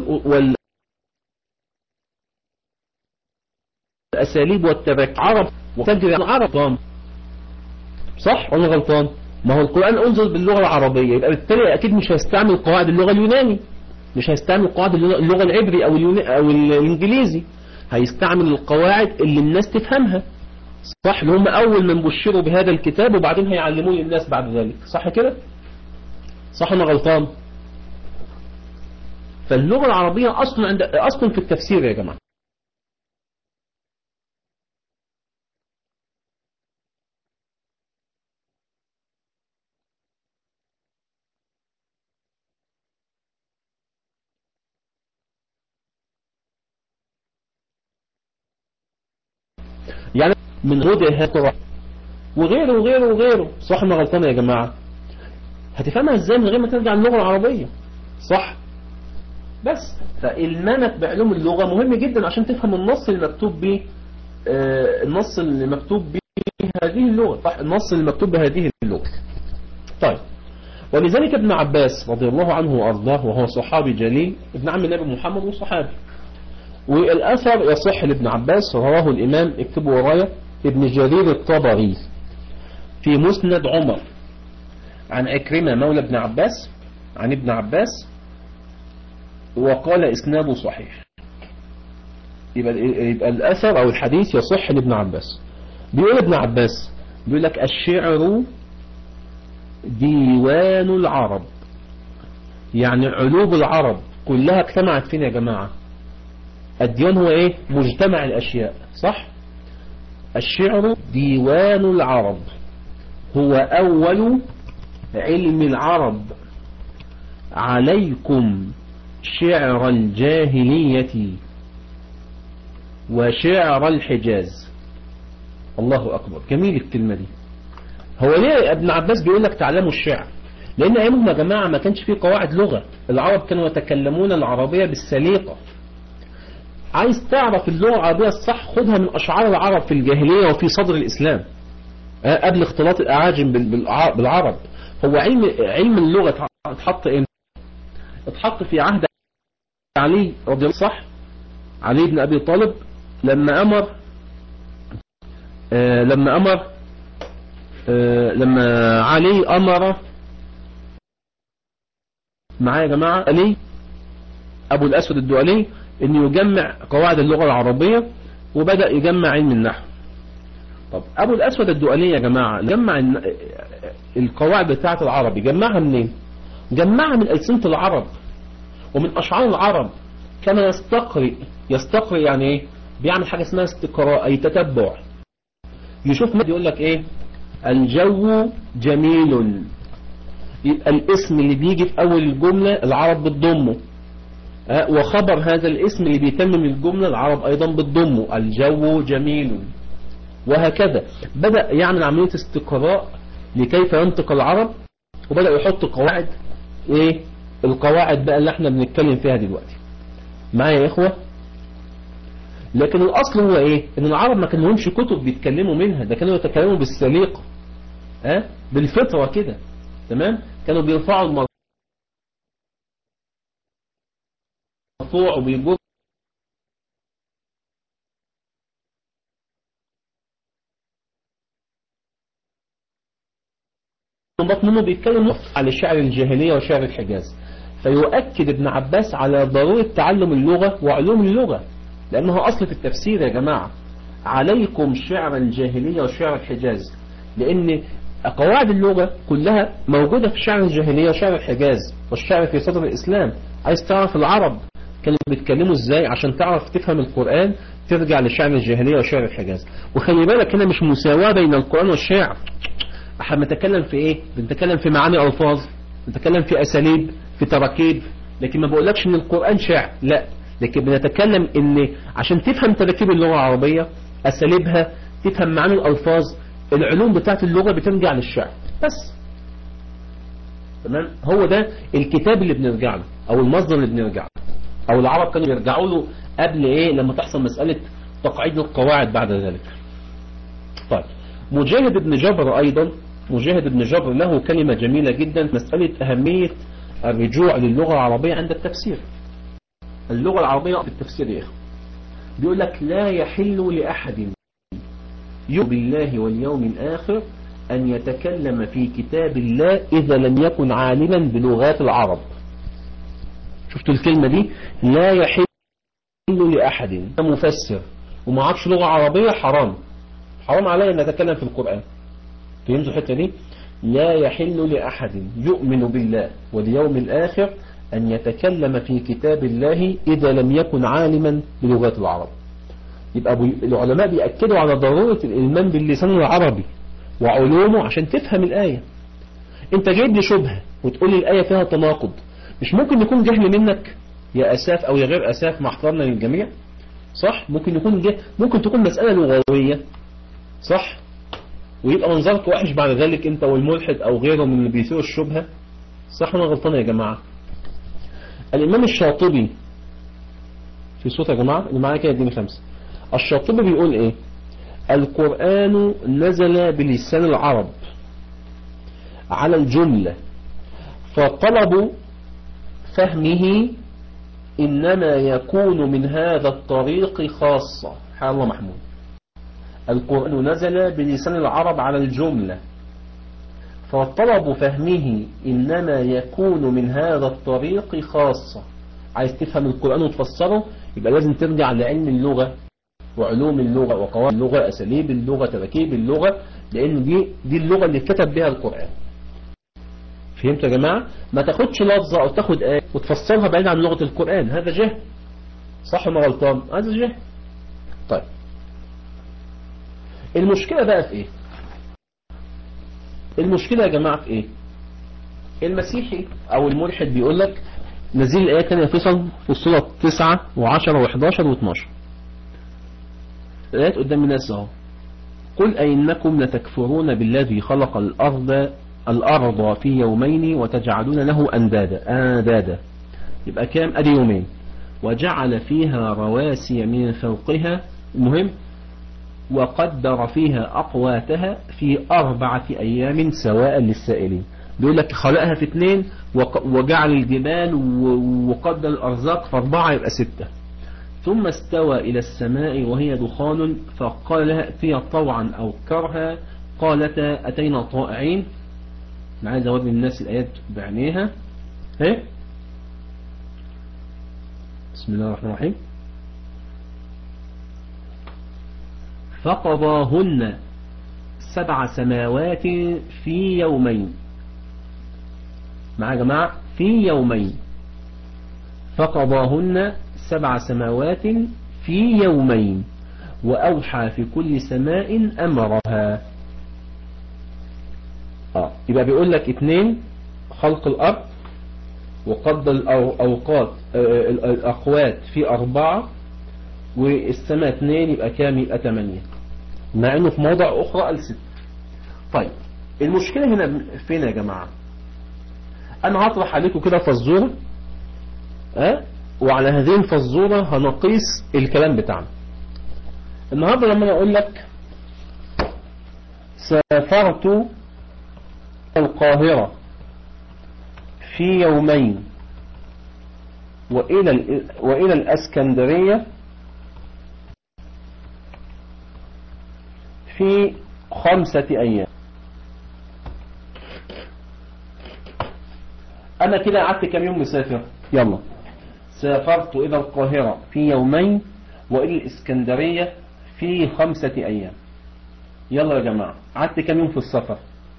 S1: والأساليب والتبك عرب وتجري العرب، صح ولا غلطان؟ ما هو القرآن أنزل باللغة العربية، يبقى بالتالي أكيد مش هيستعمل قواعد اللغة اليوناني، مش هيستعمل قواعد اللغة العبري أو الإنجليزي، هيستعمل القواعد اللي الناس تفهمها، صح؟ اللي هم أول من بشروا بهذا الكتاب وبعدين هيعلموه للناس بعد ذلك، صح كده؟ صح ولا غلطان؟ فاللغة العربية أصل في التفسير يا جماعة. يعني من غير هاتوا وغيره صح ولا غلطان يا جماعة؟ هتفهمها ازاي من غير ما ترجع اللغة العربية، صح؟ بس فالمانك بعلوم اللغة مهم جدا عشان تفهم النص اللي مكتوب به هذه اللغة، صح؟ النص اللي مكتوب بهذه اللغة. طيب، ولذلك ابن عباس رضي الله عنه وأرضاه، وهو صحابي جليل ابن عم النبي محمد وصحابي، والأثر يصح لابن عباس، رواه الإمام اكتبوا ورايا ابن جرير الطبري في مسند عمر عن عكرمة مولى ابن عباس عن ابن عباس، وقال إسناده صحيح. يبقى الأثر أو الحديث يصح لابن عباس. بيقول ابن عباس، بيقول لك الشعر ديوان العرب، يعني علوم العرب كلها اجتمعت فين يا جماعة؟ الديوان هو ايه؟ مجتمع الأشياء، صح؟ الشعر ديوان العرب، هو أول علم العرب، عليكم شعر الجاهلية وشعر الحجاز. الله أكبر، جميل الكلمة دي. هو ليه ابن عباس بيقول لك تعلموا الشعر؟ لأن أيامهم يا جماعة ما كانش فيه قواعد لغة، العرب كانوا يتكلمون العربية بالسليقة. عايز تعرف اللغة العربية الصح، خدها من أشعار العرب في الجاهلية وفي صدر الإسلام قبل اختلاط الأعاجم بالعرب. هو علم اللغة اتحط امتى؟ اتحط في عهد علي رضي الله، صح؟ علي بن أبي طالب لما علي أمر معايا يا جماعة، علي أبو الأسود الدؤلي إنه يجمع قواعد اللغة العربية، وبدأ يجمع علم النحو. طب أبو الأسود الدؤلي يا جماعة جمع القواعد بتاعة العرب، جمعها منين؟ جمعها من ألسنة العرب ومن أشعار العرب. كان يستقرئ يعني إيه؟ بيعمل حاجة اسمها استقراء، أي تتبع. يشوف ما يقول لك إيه؟ الجو جميل، يبقى الاسم اللي بيجي في أول الجملة العرب بتضمه، وخبر هذا الاسم اللي بيتمم الجملة العرب أيضا بتضمه، الجو جميل، وهكذا. بدأ يعمل عملية استقراء لكيف ينطق العرب، وبدأ يحط قواعد القواعد بقى اللي احنا بنتكلم فيها دلوقتي معايا يا اخوة. لكن الاصل هو ايه؟ ان العرب ما كان لهمش كتب بيتكلموا منها، ده كانوا يتكلموا بالسليقة بالفطرة كده. تمام. كانوا بيرفعوا المرفوع وبيجوا بطنه بيتكلم على شعر الجاهلية وشعر الحجاز. فيؤكد ابن عباس على ضرورة تعلم اللغة وعلوم اللغة، لأنه أصل في التفسير يا جماعة. عليكم شعر الجاهلية وشعر الحجاز، لأن قواعد اللغة كلها موجودة في شعر الجاهلية وشعر الحجاز والشعر في صدر الإسلام. عايز تعرف العرب كانوا بيتكلموا ازاي عشان تعرف تفهم القرآن، ترجع لشعر الجاهلية وشعر الحجاز. وخلي بالك هنا مش مساواة بين القرآن والشعر. احنا بنتكلم في ايه؟ بنتكلم في معاني الفاظ، بنتكلم في اساليب، في تراكيب. لكن ما بقولكش ان القرآن شعر، لا. لكن بنتكلم ان عشان تفهم تراكيب اللغة العربية، اساليبها، تفهم معاني الالفاظ، العلوم بتاعت اللغة بترجع للشعر بس. تمام. هو ده الكتاب اللي بنرجع له او المصدر اللي بنرجع له، او العرب كانوا يرجعوا له قبل ايه؟ لما تحصل مسألة تقعيد القواعد بعد ذلك. طيب مجاهد بن جبر ايضا، مجاهد بن جبر له كلمة جميلة جدا، مسألة اهمية الرجوع للغة العربية عند التفسير. اللغة العربية في التفسير يا اخي بيقول لك لا يحل لأحد يؤمن بالله واليوم الآخر أن يتكلم في كتاب الله إذا لم يكن عالما بلغات العرب. شفتوا الكلمة دي؟ لا يحل لأحد، مفسر وما عرفش لغة عربية حرام عليه أن يتكلم في القرآن. فهمتوا الحتة دي؟ لا يحل لأحد يؤمن بالله واليوم الآخر أن يتكلم في كتاب الله إذا لم يكن عالما بلغات العرب. يبقى العلماء بيأكدوا على ضرورة الإلمان باللسان العربي وعلومه عشان تفهم الآية. انت جايب لي شبهة وتقول لي الآية فيها تناقض، مش ممكن يكون جهل منك يا أساف أو يا غير أساف مع احترامنا للجميع؟ صح؟ ممكن يكون ممكن تكون مسألة لغوية، صح؟ ويبقى منظرك وحش بعد ذلك انت والملحد او غيره من اللي بيثيروا الشبهة. صح ولا غلطان يا جماعة؟ الإمام الشاطبي في صوت يا جماعة اللي معايا كده اديني 5. الشاطبي بيقول ايه؟ القرآن نزل بلسان العرب على الجملة، فطلب فهمه إنما يكون من هذا الطريق خاصة. حيا الله محمود. القرآن نزل بلسان العرب على الجملة، فطلب فهمه إنما يكون من هذا الطريق خاصة. عايز تفهم القرآن وتفسره يبقى لازم ترجع لعلم اللغة وعلوم اللغة وقواعد اللغة، أساليب اللغة، تركيب اللغة، لأن دي اللغة اللي كتب بها القرآن. فهمت يا جماعة؟ ما تاخدش لفظة أو تاخد آية وتفسرها بعيد عن لغة القرآن، هذا جهل. صح ولا غلطان؟ هذا جهل. طيب المشكلة بقى في إيه؟ المشكلة يا جماعة في إيه؟ المسيحي أو الملحد بيقول لك نزيل الآية الثانية فيصل في السورة 9 و10 و11 و12. الآيات قدام الناس اهو. قل أئنكم لتكفرون بالذي خلق الأرض في يومين وتجعلون له أندادا. يبقى كام؟ أدي يومين. وجعل فيها رواسي من فوقها، المهم وقدر فيها أقواتها في 4 أيام سواء للسائلين. بيقول لك خلقها في 2 وجعل الجبال وقدر الأرزاق في 4 يبقى 6. ثم استوى إلى السماء وهي دخان فقال لها ائتيا طوعا أو كرها قالتا أتينا طائعين. أنا عايز أوري الناس الآيات بعينيها. بسم الله الرحمن الرحيم. فقضاهن 7 سماوات في يومين. معايا يا جماعة؟ في يومين. فقضاهن 7 سماوات في يومين وأوحى في كل سماء أمرها. يبقى بيقول لك 2 خلق الأرض وقدر الأقوات في 4 والسماء 2 يبقى كام؟ يبقى 8، مع انه في موضع اخرى قال 6. طيب المشكلة هنا فين يا جماعة؟ انا هطرح عليكم كده فزورة وعلى هذه الفزورة هنقيس الكلام بتاعنا. النهاردة لما اقول لك سافرت القاهرة في يومين وإلى الأسكندرية في 5 أيام. أنا كده قعدت كم يوم مسافر؟ يلا، سافرت إلى القاهرة في يومين وإلى الإسكندرية في 5 أيام. يلا يا جماعة، قعدت كم يوم في السفر؟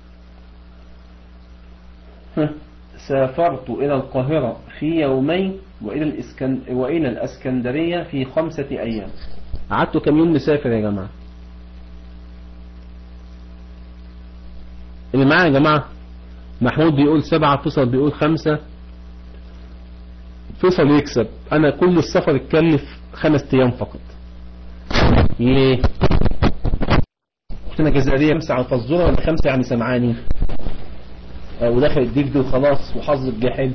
S1: سافرت إلى القاهرة في يومين وإلى الأسكندرية في 5 أيام. قعدت كم يوم مسافر يا جماعة؟ اللي معايا يا جماعة؟ محمود بيقول 7، فيصل بيقول 5. فيصل يكسب. أنا كل السفر اتكلف 5 أيام فقط. ليه؟ أنا جزائرية 5 على الفزورة ولا 5 يعني سمعاني ودخل الديك دي وخلاص وحظ الجحيم.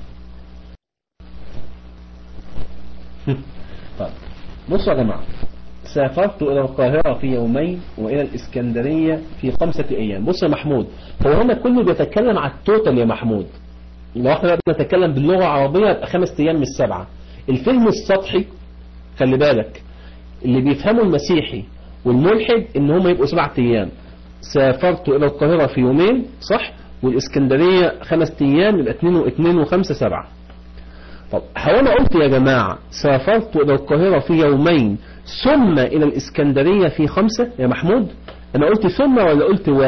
S1: طيب بصوا يا جماعة، سافرت إلى القاهرة في يومين وإلى الإسكندرية في 5 أيام. بص يا محمود، هو هنا كله بيتكلم على التوتال يا محمود. لو احنا بنتكلم باللغة العربية يبقى 5 أيام مش 7. الفهم السطحي خلي بالك، اللي بيفهموا المسيحي والملحد ان هم يبقوا 7 أيام. سافرت إلى القاهرة في يومين صح، والإسكندرية 5 أيام، يبقى 2 و2 و5 7. طب هو أنا قلت يا جماعة سافرت إلى القاهرة في يومين ثم إلى الإسكندرية في 5 يا محمود؟ أنا قلت ثم ولا قلت و؟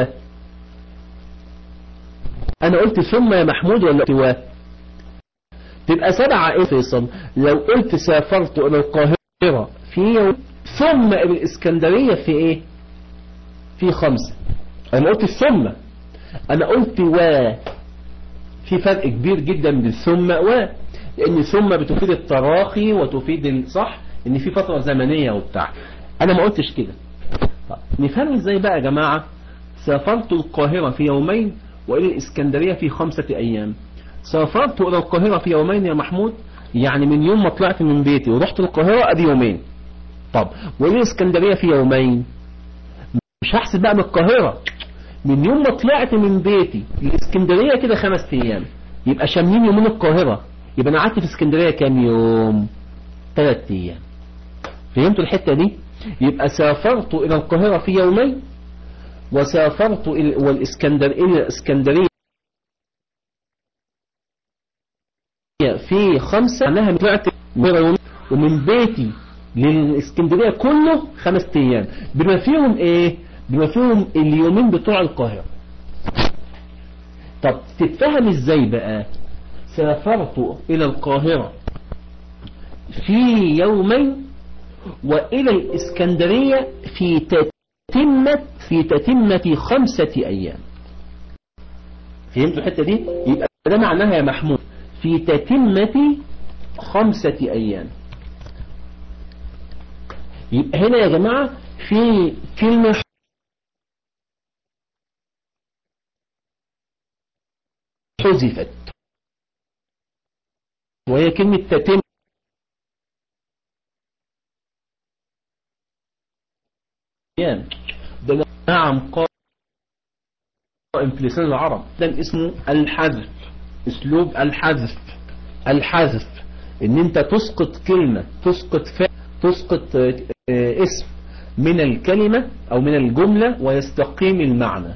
S1: أنا قلت ثم يا محمود ولا قلت و؟ تبقى 7 إيه فيصل؟ لو قلت سافرت إلى القاهرة في يوم ثم إلى الإسكندرية في إيه؟ في 5. أنا قلت ثم، أنا قلت و. في فرق كبير جدا بين ثم و، لأن ثم بتفيد التراخي وتفيد صح إن في فترة زمنية وبتاع. أنا ما قلتش كده. نفهم إزاي بقى يا جماعة؟ سافرت القاهرة في يومين وإلى الإسكندرية في 5 أيام. سافرت إلى القاهرة في يومين يا محمود، يعني من يوم ما طلعت من بيتي ورحت القاهرة أدي يومين. طب وإلى الإسكندرية في يومين، مش هحسب بقى من القاهرة، من يوم ما طلعت من بيتي الإسكندرية كده 5 أيام، يبقى شاملين يومين القاهرة، يبقى أنا قعدت في اسكندرية كام يوم؟ 3 أيام. فهمتوا الحتة دي؟ يبقى سافرت إلى القاهرة في يومين وسافرت إلى الإسكندرية في 5، معناها طلعت ومن بيتي للإسكندرية كله 5 أيام، بما فيهم إيه؟ بما فيهم اليومين بتوع القاهرة. طب تتفهم إزاي بقى؟ سافرت إلى القاهرة في يومين وإلى الإسكندرية في تتمة 5 أيام. فهمتوا الحتة دي؟ يبقى ده معناها يا محمود في تتمة 5 أيام. يبقى هنا يا جماعة في كلمة حذفت وهي كلمة تتم. ده نعم قائم في لسان العرب، ده اسمه الحذف، اسلوب الحذف ان انت تسقط كلمة، تسقط فعل، تسقط اسم من الكلمة او من الجملة ويستقيم المعنى.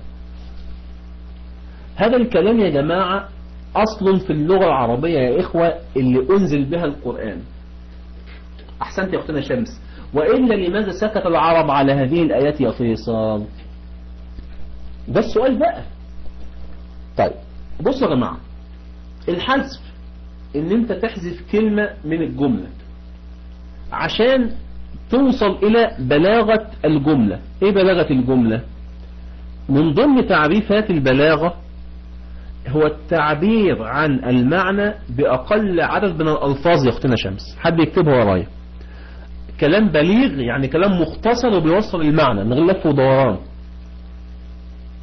S1: هذا الكلام يا جماعة اصل في اللغة العربية يا اخوة اللي انزل بها القرآن. احسنت يا اختنا شمس. وإلا لماذا سكت العرب على هذه الآيات يا فيصل؟ ده السؤال بقى. طيب بصوا يا جماعة، الحذف ان انت تحذف كلمة من الجملة عشان توصل الى بلاغة الجملة. ايه بلاغة الجملة؟ من ضمن تعريفات البلاغة هو التعبير عن المعنى بأقل عدد من الألفاظ يا اختنا شمس. حد يكتبها ورايا. كلام بليغ يعني كلام مختصر وبيوصل المعنى من غير لف ودوران.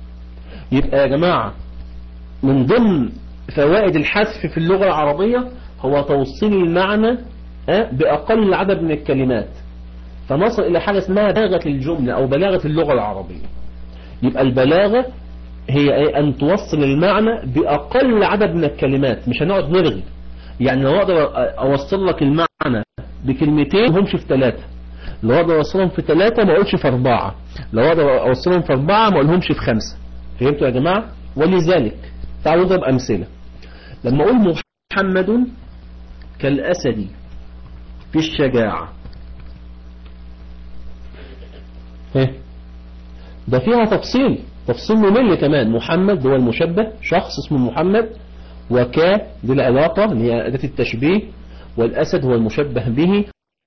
S1: يبقى يا جماعة من ضمن فوائد الحذف في اللغة العربية هو توصيل المعنى بأقل عدد من الكلمات، فنصل إلى حاجة اسمها بلاغة الجملة أو بلاغة اللغة العربية. يبقى البلاغة هي أن توصل المعنى بأقل عدد من الكلمات، مش هنقعد نرغي. يعني لو أقدر أوصل لك المعنى بكلمتين همش في 3، لو أقدر أوصلهم في 3 ما أقولش في 4، لو أقدر أوصلهم في 4 ما أقولهمش في 5. فهمتوا يا جماعة؟ ولذلك تعالوا نضرب أمثلة. لما أقول محمد كالأسد في الشجاعة، ده فيها تفصيل ممل كمان. محمد هو المشبه، شخص اسمه محمد، وكا دي العلاقة اللي هي أداة التشبيه، والأسد هو المشبه به،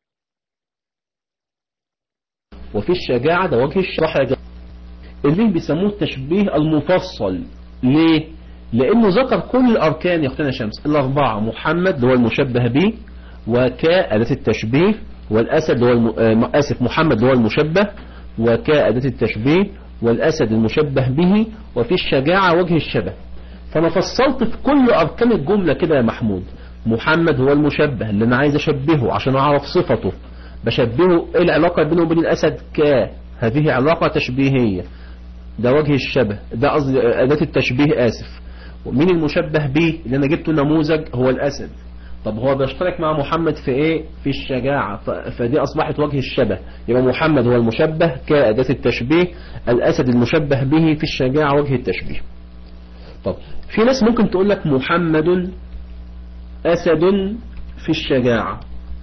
S1: وفي الشجاعة ده وجه الشجاعة. اللي بيسموه التشبيه المفصل. ليه؟ لأنه ذكر كل الأركان يا أختنا شمس الأربعة. محمد هو المشبه به، وكا أداة التشبيه، والأسد هو محمد هو المشبه، وكا أداة التشبيه، والأسد المشبه به، وفي الشجاعة وجه الشبه. فأنا فصلت في كل أركان الجملة كده يا محمود. محمد هو المشبه اللي أنا عايز أشبهه عشان أعرف صفته، بشبهه. إيه العلاقة بينه وبين الأسد؟ كا، هذه علاقة تشبيهية، ده وجه الشبه، ده قصدي أداة التشبيه آسف. ومين المشبه به اللي أنا جبته نموذج؟ هو الأسد. طب هو بيشترك مع محمد في ايه؟ في الشجاعة، فدي اصبحت وجه الشبه. يبقى محمد هو المشبه كأداة التشبيه، الاسد المشبه به في الشجاعة وجه التشبيه. طب في ناس ممكن تقول لك محمد اسد في الشجاعة،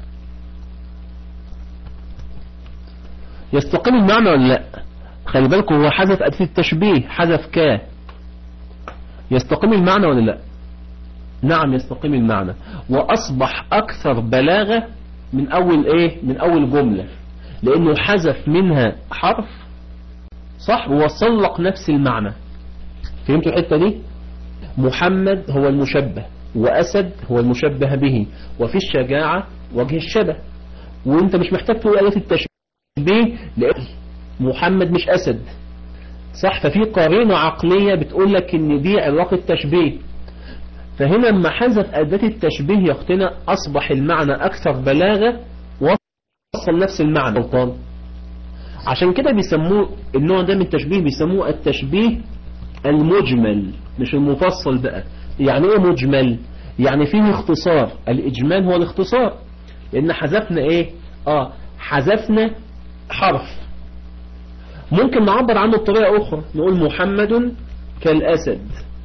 S1: يستقيم المعنى ولا لا؟ خلي بالكم هو حذف أداة التشبيه، حذف كا، يستقيم المعنى ولا لا؟ نعم يستقيم المعنى، وأصبح أكثر بلاغة من أول إيه؟ من أول جملة، لأنه حذف منها حرف صح ووصل لك نفس المعنى. فهمتوا الحتة دي؟ محمد هو المشبه، وأسد هو المشبه به، وفي الشجاعة وجه الشبه. وانت مش محتاج تقول آيات التشبيه لأن محمد مش أسد صح، ففي قرينة عقلية بتقول لك ان دي علاقة تشبيه. فهنا لما حذف أداة التشبيه يا اختنا أصبح المعنى أكثر بلاغة، وصل نفس المعنى غلطان. عشان كده بيسموه النوع ده من التشبيه بيسموه التشبيه المجمل مش المفصل بقى. يعني ايه مجمل؟ يعني فيه اختصار. الإجمال هو الاختصار، لأن حذفنا ايه؟ حذفنا حرف. ممكن نعبر عنه بطريقة أخرى، نقول محمد كالأسد.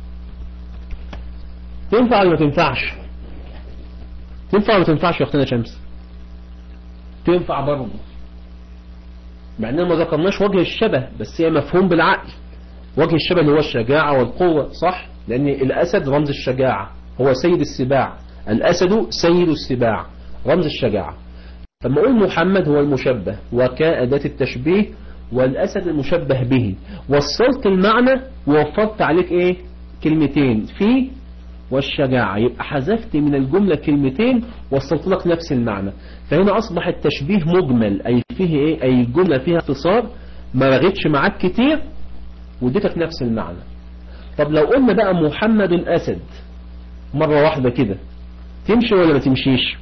S1: تنفع ولا ما تنفعش؟ تنفع ولا ما تنفعش يا اختنا شمس؟ تنفع برضه، مع اننا ما ذكرناش وجه الشبه، بس هي مفهوم بالعقل. وجه الشبه اللي هو الشجاعة والقوة صح، لأن الأسد رمز الشجاعة، هو سيد السباع. الأسد سيد السباع، رمز الشجاعة. فلما أقول محمد هو المشبه، وكأداة التشبيه، والأسد المشبه به، وصلت المعنى ووفرت عليك ايه؟ كلمتين، في والشجاعة. يبقى حذفت من الجملة كلمتين وصلت لك نفس المعنى. فهنا أصبح التشبيه مجمل، أي فيه ايه؟ أي الجملة فيها اختصار، ما رغتش معاك كتير واديتك نفس المعنى. طب لو قلنا بقى محمد أسد مرة واحدة كده، تمشي ولا ما تمشيش؟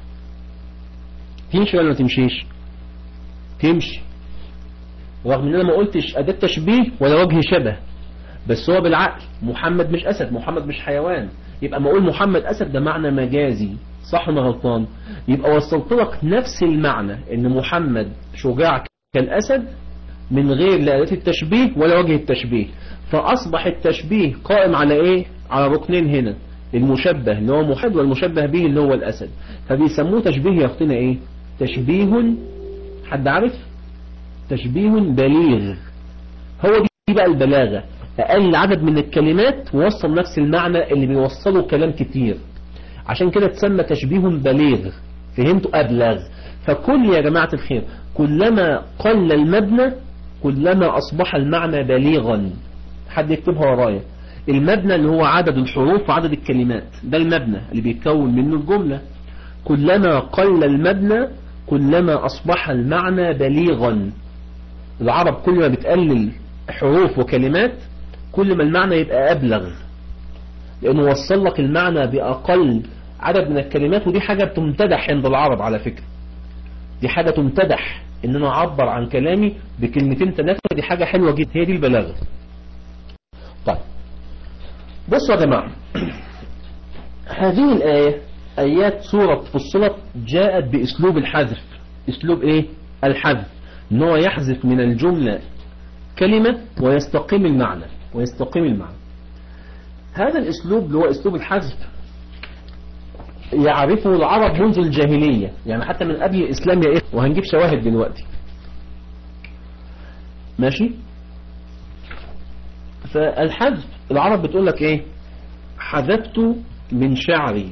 S1: تمشي ولا ما تمشيش؟ تمشي، رغم ان انا ما قلتش أداة تشبيه ولا وجه شبه، بس هو بالعقل محمد مش أسد، محمد مش حيوان. يبقى ما اقول محمد أسد ده معنى مجازي صح ولا غلطان؟ يبقى وصلت لك نفس المعنى ان محمد شجاع كالأسد من غير لا أداة التشبيه ولا وجه التشبيه. فأصبح التشبيه قائم على ايه؟ على ركنين هنا، المشبه اللي هو محمد والمشبه به اللي هو الأسد. فبيسموه تشبيه يا اختنا ايه؟ تشبيه، حد عارف؟ تشبيه بليغ. هو دي بقى البلاغة، أقل عدد من الكلمات ووصل نفس المعنى اللي بيوصله كلام كتير، عشان كده تسمى تشبيه بليغ. فهمتوا؟ أبلغ. فكل يا جماعة الخير كلما قل المبنى كلما أصبح المعنى بليغا. حد يكتبها ورايا. المبنى اللي هو عدد الحروف وعدد الكلمات، ده المبنى اللي بيتكون منه الجملة. كلما قل المبنى كلما أصبح المعنى بليغا. العرب كل ما بتقلل حروف وكلمات كل ما المعنى يبقى أبلغ، لأنه وصل لك المعنى بأقل عدد من الكلمات، ودي حاجة بتمتدح عند العرب على فكرة، دي حاجة تمتدح ان انا اعبر عن كلامي بكلمتين ثلاثة، دي حاجة حلوة جدا، هي دي البلاغة. طيب بصوا يا جماعة، هذه الآية آيات سورة فصلت جاءت بأسلوب الحذف. أسلوب إيه؟ الحذف، إن هو يحذف من الجملة كلمة ويستقيم المعنى، ويستقيم المعنى. هذا الأسلوب اللي هو أسلوب الحذف يعرفه العرب منذ الجاهلية، يعني حتى من قبل الإسلام يا إيه، وهنجيب شواهد دلوقتي. ماشي؟ فالحذف العرب بتقول لك إيه؟ حذفت من شعري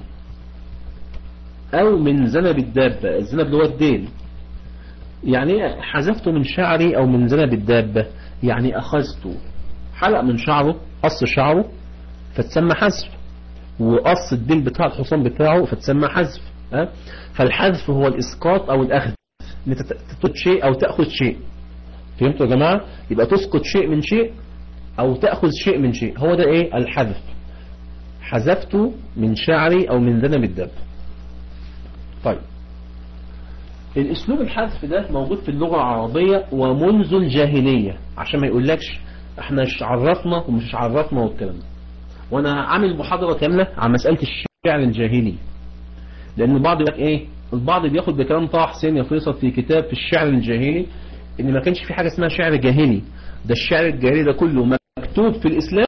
S1: أو من ذنب الدابة. الذنب اللي هو الديل. يعني حذفت من شعري أو من ذنب الدابة، يعني أخذت حلق من شعره، قص شعره فتسمى حذف، وقص الديل بتاع الحصان بتاعه فتسمى حذف. فالحذف هو الإسقاط أو الأخذ، تسقط شيء أو تأخذ شيء. فهمتوا يا جماعة؟ يبقى تسقط شيء من شيء أو تأخذ شيء من شيء، هو ده إيه؟ الحذف. حذفت من شعري أو من ذنب الدابة. طيب الاسلوب الحذف ده موجود في اللغة العربية ومنذ الجاهلية، عشان ما يقولكش احنا مش عرفنا ومش عرفنا والكلام ده. وانا عامل محاضرة كاملة عن مسألة الشعر الجاهلي، لان البعض يقول ايه، البعض بياخد بكلام طه حسين يا فيصل في كتاب في الشعر الجاهلي ان ما كانش في حاجة اسمها شعر جاهلي. ده الشعر الجاهلي ده كله مكتوب في الاسلام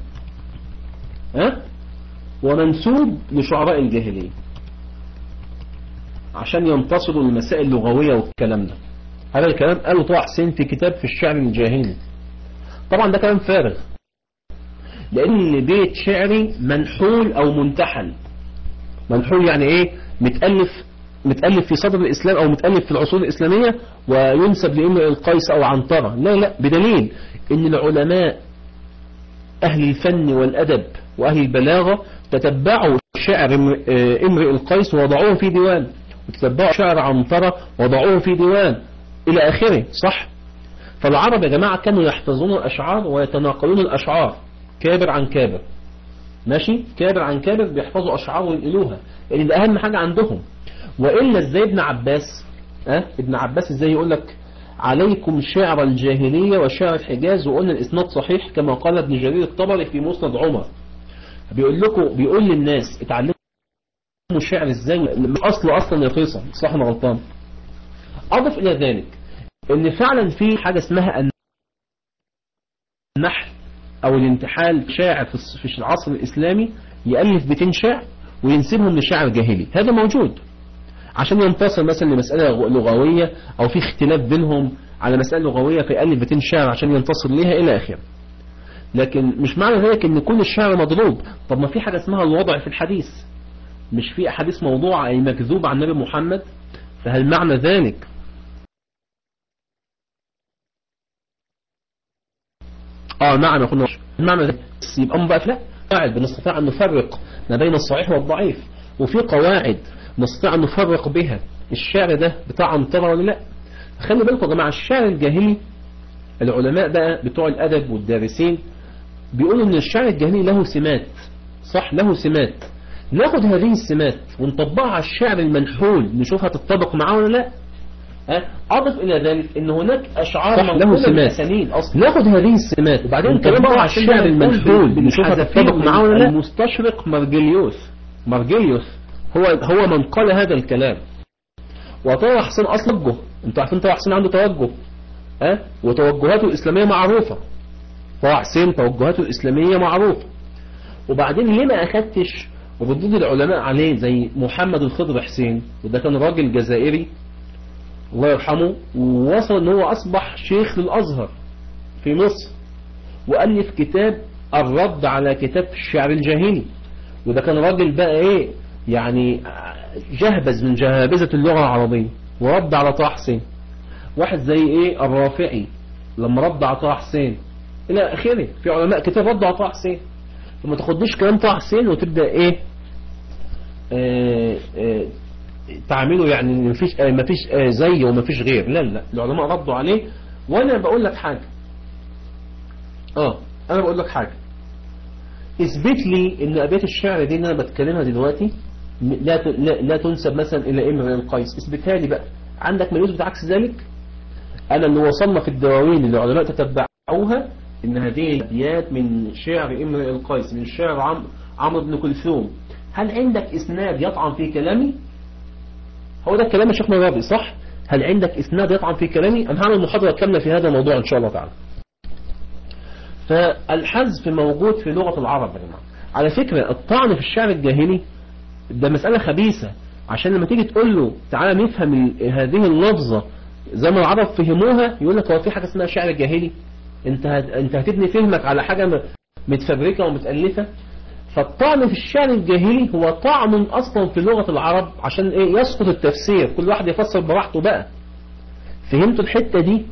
S1: ومنسوب لشعراء الجاهلية عشان ينتصروا للمسائل اللغوية والكلام ده. هذا الكلام قاله طه حسين في كتاب في الشعر الجاهلي. طبعا ده كلام فارغ، لان بيت شعري منحول او منتحل. منحول يعني ايه؟ متألف في صدر الاسلام او متألف في العصور الاسلامية وينسب لامرئ القيس او عنترة. لا بدليل ان العلماء اهل الفن والادب واهل البلاغة تتبعوا شعر امرئ القيس ووضعوه في ديوان، وتتبعوا شعر عنترة وضعوه في ديوان إلى آخره. صح؟ فالعرب يا جماعة كانوا يحفظون الأشعار ويتناقلون الأشعار كابر عن كابر. ماشي؟ كابر عن كابر بيحفظوا أشعار وينقلوها، لأن ده أهم حاجة عندهم. وإلا إزاي ابن عباس ابن عباس إزاي يقول لك عليكم شعر الجاهلية وشعر الحجاز، وقلنا الإسناد صحيح كما قال ابن جرير الطبري في مسند عمر. بيقول للناس اتعلموا الشعر ازاي من اصلا يا فيصل، صح ولا غلطان؟ اضف الى ذلك ان فعلا في حاجة اسمها النحل او الانتحال. شاعر في العصر الاسلامي يألف بيتين شعر وينسبهم لشاعر جاهلي، هذا موجود عشان ينتصر مثلا لمسألة لغوية او في اختلاف بينهم على مسألة لغوية فيألف بيتين شعر عشان ينتصر ليها الى اخره. لكن مش معنى ذلك ان كل الشعر مضروب. طب ما في حاجة اسمها الوضع في الحديث، مش في احاديث موضوعة اي مكذوبة عن النبي محمد؟ فهل معنى ذلك نعم يكون معنى ذلك يبقى مبقى لا قواعد بنستطيع ان نفرق ما بين الصحيح والضعيف، وفي قواعد نستطيع ان نفرق بها الشعر ده بتاع عنترة ولا لا. خلي بالكم يا جماعة، الشعر الجاهلي العلماء بقى بتوع الادب والدارسين بيقولوا ان الشعر الجاهلي له سمات. صح، له سمات. ناخد هذه السمات ونطبقها على الشعر المنحول نشوفها تتطابق معاه ولا لا. اضف الى ذلك ان هناك اشعار له سمات اصلا، ناخد هذه السمات وبعدين نطبقها على الشعر المنحول نشوفها تتطابق معاه ولا لا. المستشرق مارجليوس هو من قال هذا الكلام. وطه حسين اصلا توجه، انتوا عارفين طه حسين عنده توجه وتوجهاته الاسلاميه معروفه. طه حسين توجهاته الاسلاميه معروفه. وبعدين ليه ما اخدتش وردود العلماء عليه زي محمد الخضر حسين، وده كان راجل جزائري الله يرحمه، ووصل ان هو اصبح شيخ للازهر في مصر، والف كتاب الرد على كتاب الشعر الجاهلي. وده كان راجل بقى ايه يعني جهبذ من جهابذة اللغة العربية، ورد على طه حسين. واحد زي ايه الرافعي لما رد على طه حسين الى اخره، في علماء كتاب ردوا على طه حسين. فما تاخدوش كلام طه حسين وتبدا ايه تعمله يعني مفيش زي ومفيش غير. لا العلماء ردوا عليه. وانا بقول لك حاجه انا بقول لك حاجه، اثبت لي ان ابيات الشعر دي اللي انا بتكلمها دلوقتي لا تنسب مثلا إلى امرئ القيس. اثبتها لي بقى، عندك من يثبت عكس ذلك؟ أنا اللي وصلنا في الدواوين اللي العلماء تتبعوها إن هذه الأبيات من شعر امرئ القيس، من شعر عمرو بن كلثوم. هل عندك إسناد يطعن في كلامي؟ هو ده الكلام يا شيخنا الرابي صح؟ هل عندك إسناد يطعن في كلامي؟ أنا هعمل محاضرة كاملة في هذا الموضوع إن شاء الله تعالى. فالحذف موجود في لغة العرب يا جماعة. على فكرة الطعن في الشعر الجاهلي ده مسألة خبيثة، عشان لما تيجي تقول له تعالى نفهم هذه اللفظة زي ما العرب فهموها، يقول لك هو في حاجة اسمها شعر جاهلي؟ انت هتبني فهمك على حاجة متفبركة ومتألفة. فالطعن في الشعر الجاهلي هو طعن أصلا في لغة العرب، عشان ايه؟ يسقط التفسير، كل واحد يفسر براحته بقى. فهمتوا الحتة دي؟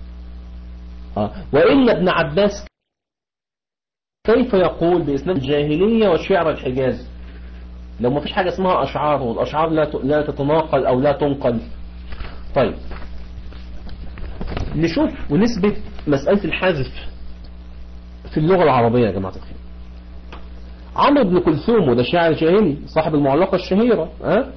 S1: وإلا ابن عباس كيف يقول بإسناد الجاهلية وشعر الحجاز لو ما فيش حاجة اسمها أشعار، والأشعار لا تتناقل أو لا تنقل؟ طيب نشوف ونثبت مسألة الحذف في اللغة العربية يا جماعة الخير. عمرو بن كلثوم وده شاعر جاهلي صاحب المعلقة الشهيرة.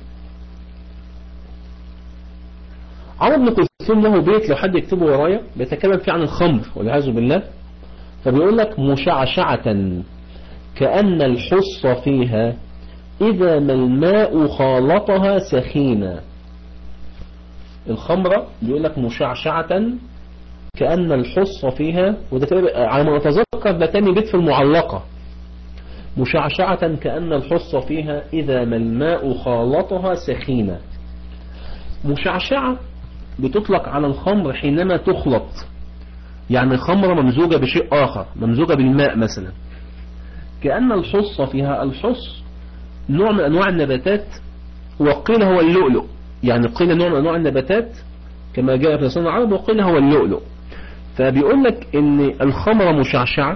S1: عمرو بن كلثوم له بيت لو حد يكتبه ورايا بيتكلم فيه عن الخمر والعياذ بالله. فبيقول لك مشعشعة كأن الحص فيها إذا ما الماء خالطها سخينا. الخمرة بيقول لك مشعشعة كأن الحص فيها، وده على ما أتذكر ده تاني بيت في المعلقة. مشعشعة كأن الحص فيها إذا ما الماء خالطها سخينا. مشعشعة بتطلق على الخمر حينما تخلط، يعني خمرة ممزوجة بشيء آخر، ممزوجة بالماء مثلا. كأن الحص فيها، الحص نوع من أنواع النباتات، وقيل هو اللؤلؤ، يعني قيل نوع من أنواع النباتات كما جاء في لسان العرب، وقيل هو اللؤلؤ. فبيقول لك إن الخمرة مشعشعة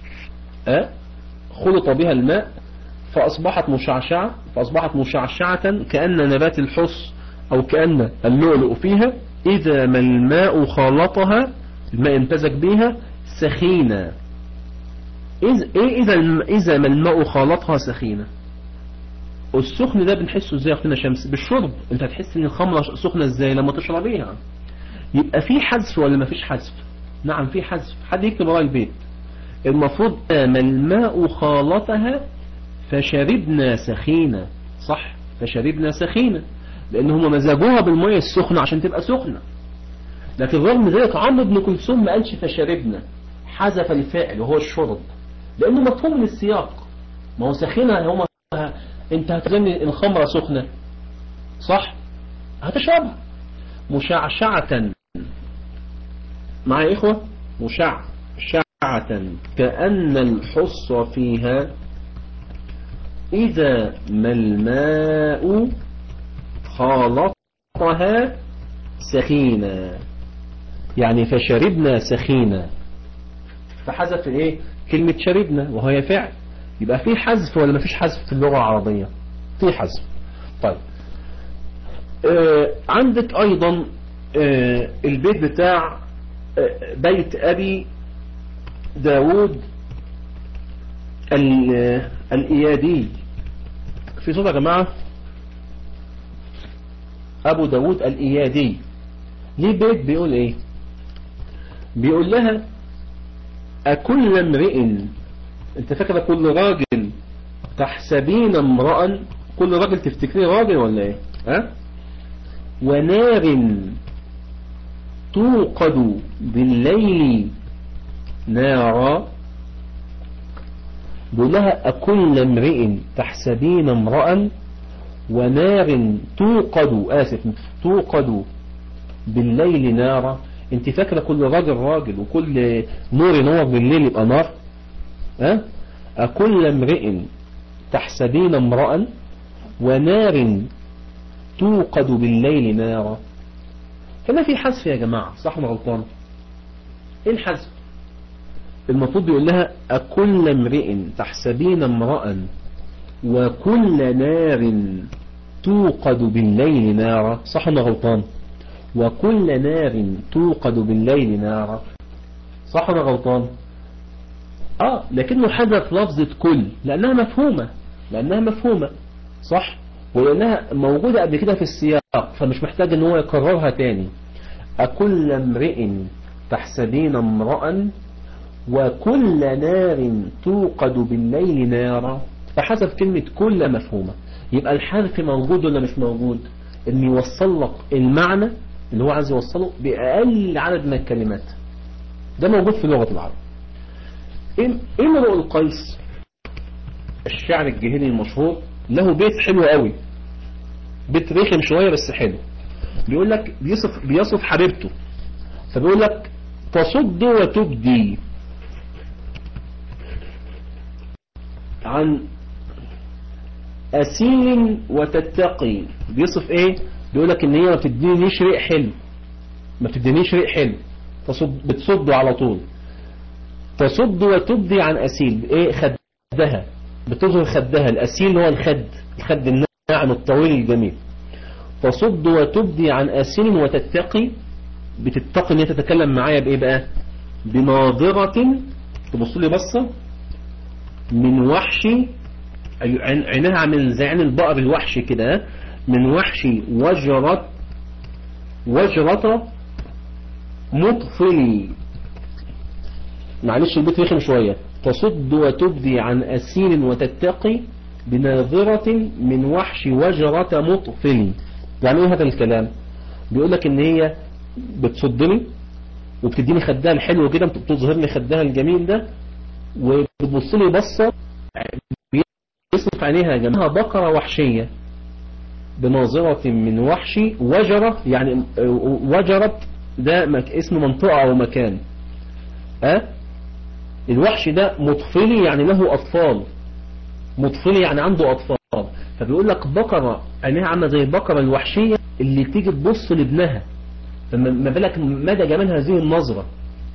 S1: خلط بها الماء فأصبحت مشعشعة كأن نبات الحص أو كأن اللؤلؤ فيها إذا ما الماء خالطها، الماء امتزج بها، سخينة. إذا ما الماء خالطها سخينة، السخن ده بنحسه ازاي يا اختنا شمس؟ بالشرب. انت هتحس ان الخمرة سخنة ازاي؟ لما تشربيها. يبقى في حذف ولا ما فيش حذف؟ نعم في حذف. حد يكتب وراء البيت. المفروض ما الماء خالطها فشربنا سخينة، صح؟ فشربنا سخينة، لان هم مزاجوها بالمية السخنة عشان تبقى سخنة. لكن رغم ذلك عمرو بن كلثوم ما قالش فشربنا، حذف الفاعل وهو الشرب، لانه مفهوم من السياق. ما هو سخينة، هم انت هتغني الخمرة سخنة صح؟ هتشربها. مشعشعة معايا يا إخوة؟ مشعشعة كأن الحص فيها إذا ما الماء خالطها سخينة، يعني فشربنا سخينة. فحذف ايه؟ كلمة شربنا وهي فعل. يبقى في حذف ولا ما فيش حذف في اللغة العربية؟ في حذف. طيب عندك ايضا البيت بتاع بيت ابي داود الايادي. في صوت يا جماعة؟ ابو داود الايادي ليه بيت بيقول ايه؟ بيقول لها اكل امرئ، انت فاكرة كل راجل تحسبين امرأ؟ كل راجل تفتكريه راجل ولا ايه؟ ونار توقد بالليل نارا. بيقول لها أكل امرئ تحسبين امرأ ونار توقد بالليل نارا. انت فاكرة كل راجل راجل وكل نور بالليل يبقى نار؟ أكل امرئ تحسبين امرأ ونار توقد بالليل نارا. هنا في حذف يا جماعة، صح ولا غلطان؟ ايه الحذف؟ المفروض بيقول لها أكل امرئ تحسبين امرأ وكل نار توقد بالليل نارا، صح ولا غلطان؟ وكل نار توقد بالليل نارا، صح ولا غلطان؟ لكنه حذف لفظة كل لأنها مفهومة، صح؟ ولأنها موجودة قبل كده في السياق فمش محتاج ان هو يكررها تاني. أكل امرئ تحسبين امرأ وكل نار توقد بالليل نارا، فحسب كلمة كل مفهومة. يبقى الحذف موجود ولا مش موجود؟ ان يوصل لك المعنى اللي هو عايز يوصله بأقل عدد من الكلمات. ده موجود في لغة العرب. امرؤ القيس الشاعر الجاهلي المشهور له بيت حلو قوي، بيت رخم شوية بس حلو. بيقول لك بيصف حبيبته، فبيقول لك تصد وتبدي عن أسيل وتتقي. بيصف ايه؟ بيقول لك ان هي ما بتدينيش ريق حلو، ما بتدينيش ريق حلو، بتصد على طول. تصد وتبدي عن أسيل، ايه؟ خدها، بتظهر خدها. الأسيل هو الخد الناعم الطويل الجميل. تصد وتبدي عن أسيل وتتقي، بتتقي ان هي تتكلم معايا بايه بقى؟ بناظرة، تبص لي بصة من وحشي، عينها عامل زي عين البقر الوحشي كده، من وحشي وجرة مطفلي. معلش البيت رخم شوية. تصد وتبدي عن أسيل وتتقي بناظرة من وحش وجرة مطفلي. يعني ايه هذا الكلام؟ بيقول لك ان هي بتصدني وبتديني خدها الحلو كده، بتظهر لي خدها الجميل ده، وبتبص لي بصة بيصف عينيها جنبها بقرة وحشية بناظرة من وحشي وجرة. يعني وجرة ده اسم منطقة او مكان. الوحش ده مطفلي يعني له أطفال، مطفلي يعني عنده أطفال. فبيقول لك بقرة عينيها عامله زي البقرة الوحشية اللي تيجي تبص لابنها، فما بالك مدى جمال هذه النظرة.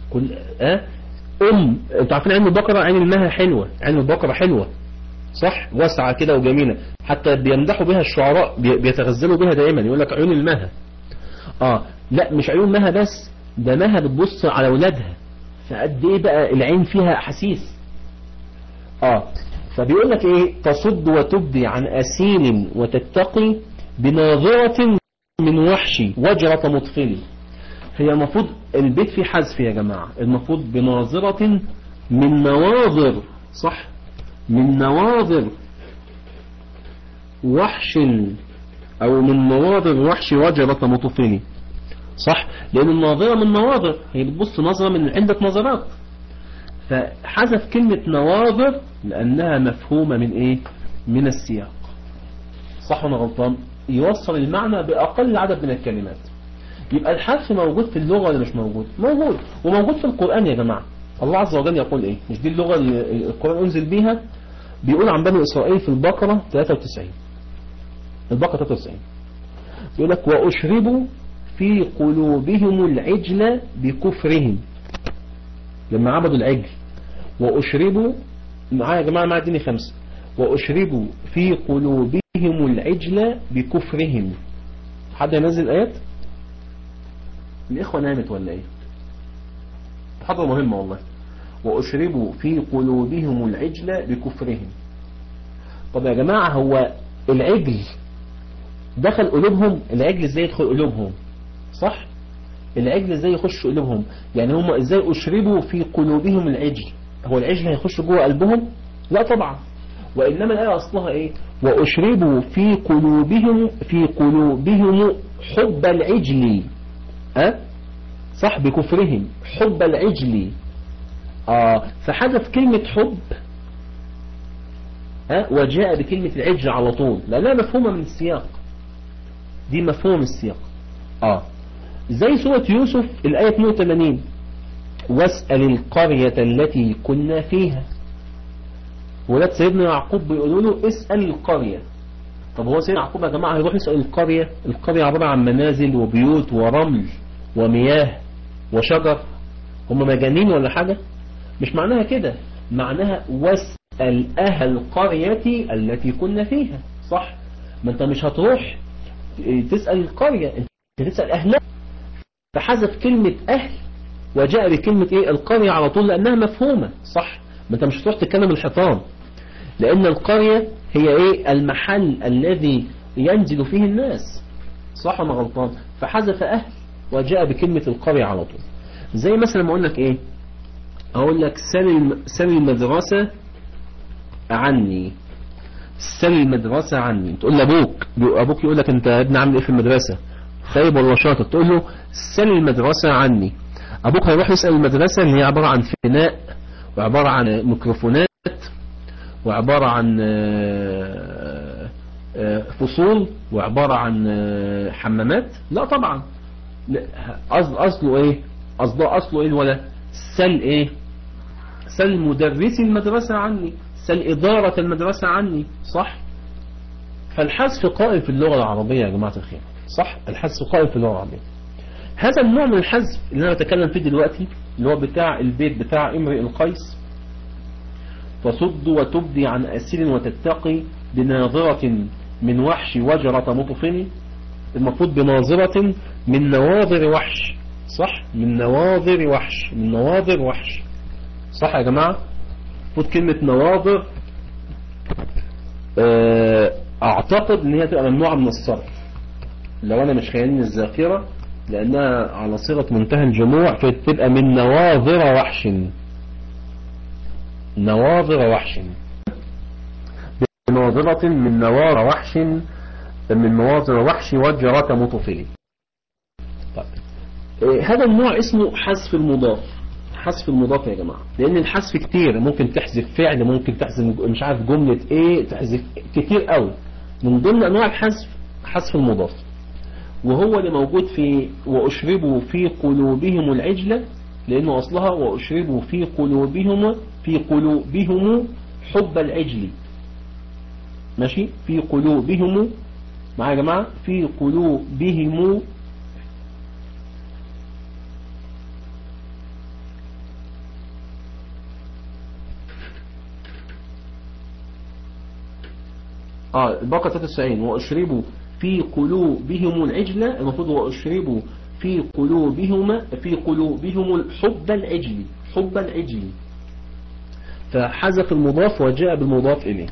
S1: انتوا عارفين عين البقرة عين المها حلوة، عين البقرة حلوة صح، واسعة كده وجميلة، حتى بيمدحوا بها الشعراء، بيتغزلوا بها دائما، يقول لك عيون المها. لا مش عيون مها بس، ده مها بتبص على ولادها، فقد ايه بقى العين فيها احاسيس. فبيقول لك ايه؟ تصد وتبدي عن أسيل وتتقي بناظرة من وحشي وجرة مطفلي. هي المفروض البيت فيه حذف يا جماعة، المفروض بناظرة من نواظر، صح، من نواظر وحش، او من نواظر وحش وجرة مطفلي، صح، لان الناظرة من نواظر، هي بتبص نظرة من عدة نظرات، فحذف كلمة نواظر لأنها مفهومة من إيه؟ من السياق. صح ولا غلطان؟ يوصل المعنى بأقل عدد من الكلمات. يبقى الحذف موجود في اللغة ولا مش موجود؟ موجود، وموجود في القرآن يا جماعة. الله عز وجل يقول إيه؟ مش دي اللغة اللي القرآن أنزل بيها؟ بيقول عن بني إسرائيل في البقرة 93، البقرة 93 يقول لك وأشربوا في قلوبهم العجل بكفرهم، لما عبدوا العجل. وأشربوا معايا يا جماعة، معايا اديني 5. وأشربوا في قلوبهم العجل بكفرهم. حد ينزل آيات؟ الإخوة نامت ولا إيه؟ حاجة مهمة والله. وأشربوا في قلوبهم العجل بكفرهم. طب يا جماعة هو العجل دخل قلوبهم؟ العجل ازاي يدخل قلوبهم؟ صح؟ العجل ازاي يخش قلوبهم؟ يعني هم ازاي أشربوا في قلوبهم العجل؟ هو العجل هيخش جوه قلبهم؟ لا طبعا، وإنما الآية أصلها إيه؟ وأشربوا في قلوبهم حب العجل، صح، بكفرهم حب العجل. فحذف كلمة حب وجاء بكلمة العجل على طول، لأنها مفهومة من السياق، دي مفهوم السياق. زي سورة يوسف الآية 82 واسأل القرية التي كنا فيها. ولاد سيدنا يعقوب بيقولوا له اسأل القرية. طب هو سيدنا يعقوب يا جماعة هيروح يسأل القرية؟ القرية عبارة عن منازل وبيوت ورمل ومياه وشجر، هم مجانين ولا حاجة؟ مش معناها كده، معناها واسأل أهل القرية التي كنا فيها، صح؟ ما انت مش هتروح تسأل القرية، انت تسأل أهلها، فحذف كلمة أهل وجاء بكلمة ايه؟ القرية على طول، لأنها مفهومة، صح؟ ما انت مش هتروح تتكلم الحيطان، لأن القرية هي ايه؟ المحل الذي ينزل فيه الناس، صح ولا غلطان؟ فحذف أهل وجاء بكلمة القرية على طول. زي مثلا ما أقول لك إيه، أقول لك سل المدرسة عني، سل المدرسة عني. تقول لأبوك يقول لك أنت يا ابني عامل إيه في المدرسة، خايب ولا شاطر؟ تقول له سل المدرسة عني. أبوك هيروح يسأل المدرسة اللي هي عبارة عن فناء وعبارة عن ميكروفونات وعبارة عن فصول وعبارة عن حمامات؟ لا طبعا. أصله إيه؟ أصله إيه ولا سل إيه؟ سل مدرسي المدرسة عني، سل إدارة المدرسة عني، صح؟ فالحذف قائم في اللغة العربية يا جماعة الخير، صح؟ الحذف قائم في اللغة العربية. هذا النوع من الحذف اللي أنا بتكلم فيه دلوقتي اللي هو بتاع البيت بتاع امرئ القيس، تصد وتبدي عن أسير وتتقي بناظرة من وحش وجرة مطفن. المفروض بناظرة من نواظر وحش، صح؟ من نواظر وحش، من نواظر وحش، صح يا جماعة؟ المفروض كلمة نواظر اعتقد ان هي تبقى ممنوعة من الصرف لو انا مش خيالين الذاكرة، لانها على صيغة منتهى الجموع، فتبقى من نواظر وحش، نواظر وحش، بناظرة من نواظر وحش، من نواظر وحش وجرة مطفل. طيب هذا النوع اسمه حذف المضاف. حذف المضاف يا جماعة، لان الحذف كتير، ممكن تحذف فعل، ممكن تحذف مش عارف جملة ايه، تحذف كتير قوي. من ضمن انواع الحذف حذف المضاف، وهو اللي موجود في واشربوا في قلوبهم العجلة، لانه اصلها واشربوا في قلوبهم حب العجل. ماشي؟ في قلوبهم، معايا يا جماعة؟ في قلوبهم البقرة 93. وأشربوا في قلوبهم العجلة، المفروض وأشربوا في قلوبهم حب العجل، حب العجل. فحذف المضاف وجاء بالمضاف إليه.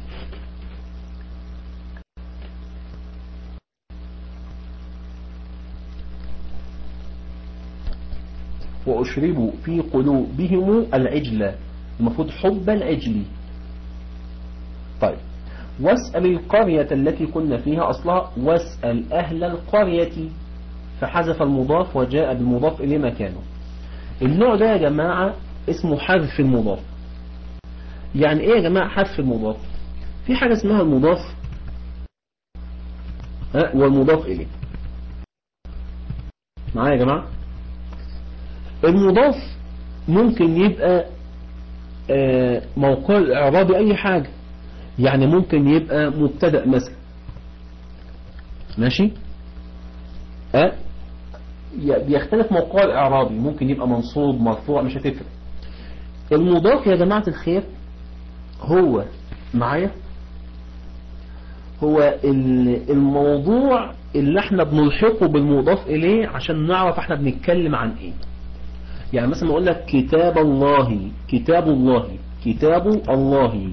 S1: وأشربوا في قلوبهم العجلة، المفروض حب العجل. طيب واسأل القرية التي كنا فيها، أصلها واسأل أهل القرية، فحذف المضاف وجاء بالمضاف إليه مكانه. النوع ده يا جماعة اسمه حذف المضاف. يعني ايه يا جماعة حذف المضاف؟ في حاجة اسمها المضاف والمضاف إليه. معايا يا جماعة؟ المضاف ممكن يبقى موقع الإعرابي أي حاجة، يعني ممكن يبقى مبتدأ مثلا، ماشي؟ بيختلف موقع الإعرابي، ممكن يبقى منصوب مرفوع، مش هتفرق. المضاف يا جماعة الخير هو معايا، هو الموضوع اللي احنا بنلحقه بالمضاف إليه عشان نعرف احنا بنتكلم عن ايه. يعني مثلا اقول لك كتاب الله، كتاب الله، كتاب الله.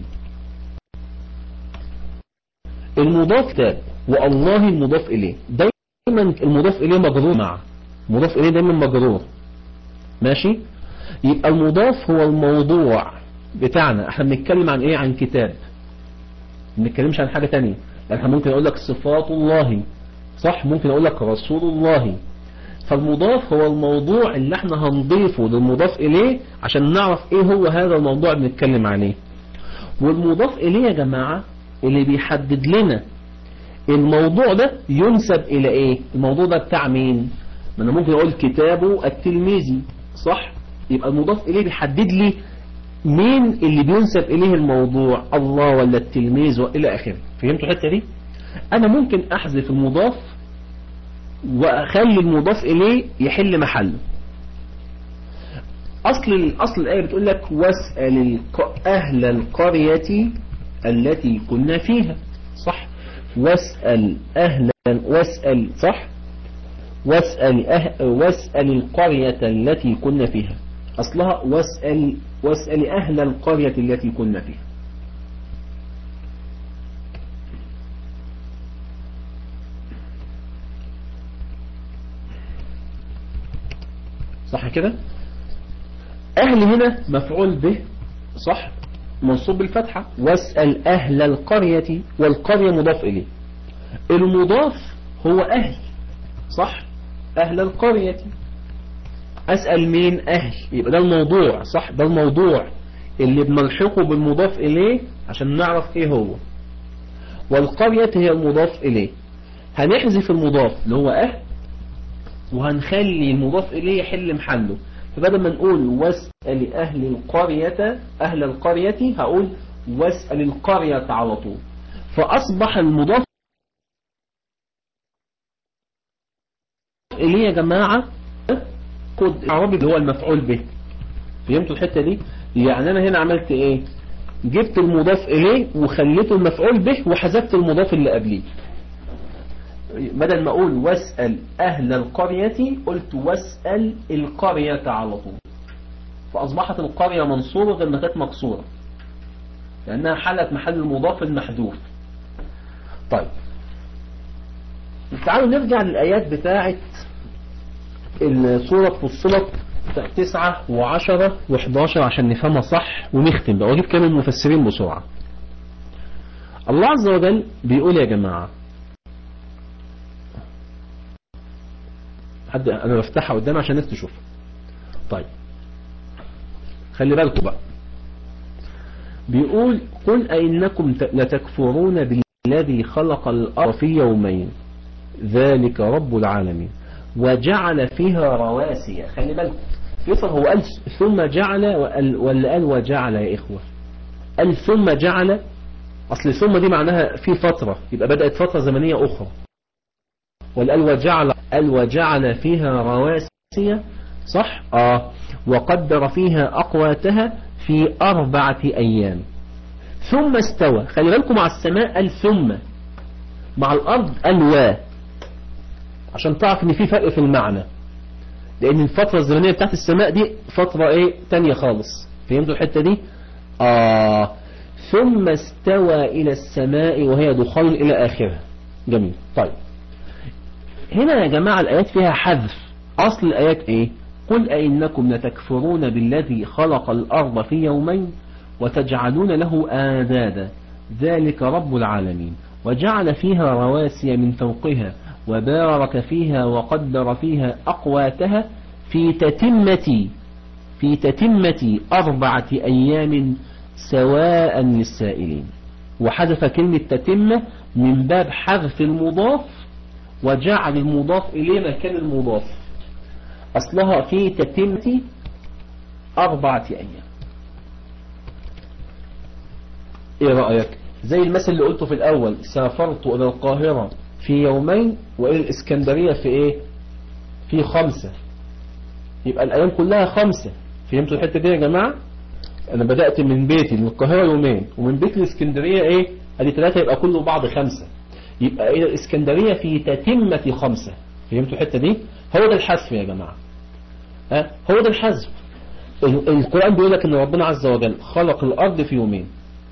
S1: المضاف كتاب والله المضاف إليه، دايما المضاف إليه مجرور، مع مضاف إليه دايما مجرور، ماشي؟ يبقى المضاف هو الموضوع بتاعنا، احنا بنتكلم عن ايه؟ عن كتاب، ما بنتكلمش عن حاجة تانية. يعني احنا ممكن اقول لك صفات الله، صح؟ ممكن اقول لك رسول الله. فالمضاف هو الموضوع اللي احنا هنضيفه للمضاف إليه عشان نعرف ايه هو هذا الموضوع بنتكلم عليه. والمضاف إليه يا جماعة اللي بيحدد لنا الموضوع ده ينسب إلى ايه. الموضوع ده بتاع مين؟ ما انا ممكن اقول كتابه التلميذي، صح؟ يبقى المضاف إليه بيحدد لي مين اللي بينسب إليه الموضوع، الله ولا التلميذ وإلى آخره. فهمتوا الحتة دي؟ أنا ممكن أحذف المضاف وأخلي المضاف إليه يحل محله. أصل الآية بتقول لك واسأل أهل القرية التي كنا فيها، صح؟ واسأل صح؟ واسأل القرية التي كنا فيها، أصلها واسأل أهل القرية التي كنا فيها. كده؟ أهل هنا مفعول به صح، منصوب بالفتحة. واسأل أهل القرية، والقرية مضاف إليه، المضاف هو أهل صح، أهل القرية. أسأل مين؟ أهل، يبقى ده الموضوع صح، ده الموضوع اللي بنلحقه بالمضاف إليه عشان نعرف إيه هو. والقرية هي المضاف إليه، هنحذف المضاف اللي هو أهل وهنخلي المضاف إليه يحل محله. فبدل ما نقول واسأل أهل القرية، أهل القرية، هقول واسأل القرية على طول. فأصبح المضاف إليه يا جماعة كود عربي اللي هو المفعول به. فهمتوا الحتة دي؟ يعني أنا هنا عملت إيه؟ جبت المضاف إليه وخليته المفعول به وحذفت المضاف اللي قبليه. بدل ما أقول واسأل أهل القرية قلت واسأل القرية على طول. فأصبحت القرية منصورة غير ما كانت مكسورة لأنها حلت محل المضاف المحذوف. طيب تعالوا نرجع للآيات بتاعت السورة فصلت 9 و10 و11 عشان نفهمها صح ونختم بقى واجيب كام المفسرين بسرعة. الله عز وجل بيقول يا جماعة، أنا بفتحها قدامي عشان الناس تشوفها. طيب خلي بالكم بقى، بيقول قل أئنكم لتكفرون بالذي خلق الأرض في يومين ذلك رب العالمين وجعل فيها رواسي. خلي بالكم يفهم، هو قال ثم جعل ولا قال وجعل يا إخوة؟ قال ثم جعل، أصل ثم دي معناها في فترة، يبقى بدأت فترة زمنية أخرى. ولا قال وجعل فيها رواسي صح؟ وقدر فيها أقواتها في 4 أيام ثم استوى. خلي بالكم مع السماء قال ثم، مع الأرض قال وا، عشان تعرف ان في فرق في المعنى، لأن الفترة الزمنية بتاعت السماء دي فترة ايه تانية خالص. فهمتوا الحتة دي؟ ثم استوى إلى السماء وهي دخان إلى آخرها. جميل. طيب هنا يا جماعة الآيات فيها حذف. أصل الآيات ايه؟ قل أئنكم لتكفرون بالذي خلق الأرض في يومين وتجعلون له آندادا ذلك رب العالمين وجعل فيها رواسي من فوقها وبارك فيها وقدر فيها أقواتها في تتمة 4 أيام سواء للسائلين. وحذف كلمة تتمة من باب حذف المضاف وجعل المضاف إليه مكان المضاف. أصلها في تتمة 4 أيام. إيه رأيك؟ زي المثل اللي قلته في الأول، سافرت إلى القاهرة في يومين وإلى الإسكندرية في إيه؟ في 5. يبقى الأيام كلها 5. فهمتوا الحتة دي يا جماعة؟ أنا بدأت من بيتي للقاهرة يومين، ومن بيت الإسكندرية إيه؟ أدي 3، يبقى كله بعض 5. يبقى إلى الإسكندرية في تتمة 5. فهمتوا الحتة دي؟ هو ده الحذف يا جماعة. هو ده الحذف. القرآن بيقول لك إن ربنا عز وجل خلق الأرض في يومين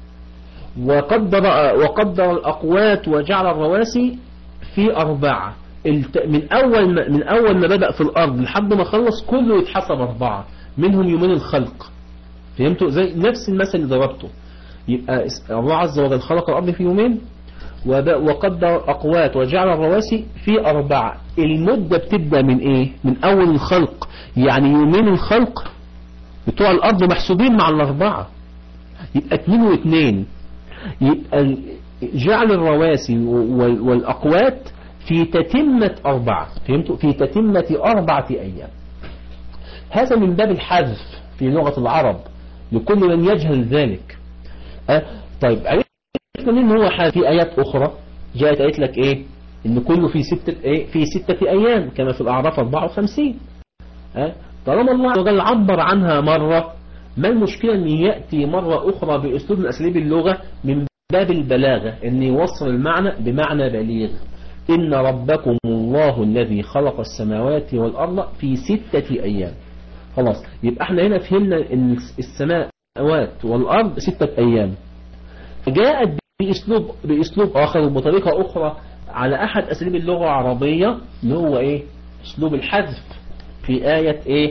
S1: وقدر الأقوات وجعل الرواسي في 4. من أول ما بدأ في الأرض لحد ما خلص كله يتحسب 4، منهم يومين الخلق. فهمتوا؟ زي نفس المثل اللي ضربته. يبقى الله عز وجل خلق الأرض في يومين وقدر الأقوات وجعل الرواسي في 4. المدة بتبدأ من إيه؟ من أول الخلق، يعني يومين الخلق بتوع الأرض محسوبين مع 4، يبقى 2 و2. يبقى جعل الرواسي والأقوات في تتمة 4. فهمتوا؟ في تتمة 4 أيام. هذا من باب الحذف في لغة العرب لكل من يجهل ذلك. طيب عرفنا ان هو حذف. في آيات أخرى جاءت قالت لك إيه؟ إن كله في 6 أيام كما في الأعراف 54. طالما الله عز وجل عبر عنها مرة، ما المشكلة أن يأتي مرة أخرى بأسلوب من أساليب اللغة من باب البلاغة، أن يوصل المعنى بمعنى بليغ. إن ربكم الله الذي خلق السماوات والأرض في 6 أيام. خلاص، يبقى احنا هنا فهمنا أن السماوات والأرض 6 أيام. جاءت بأسلوب آخر وبطريقة أخرى على أحد أساليب اللغة العربية اللي هو إيه؟ أسلوب الحذف في آية إيه؟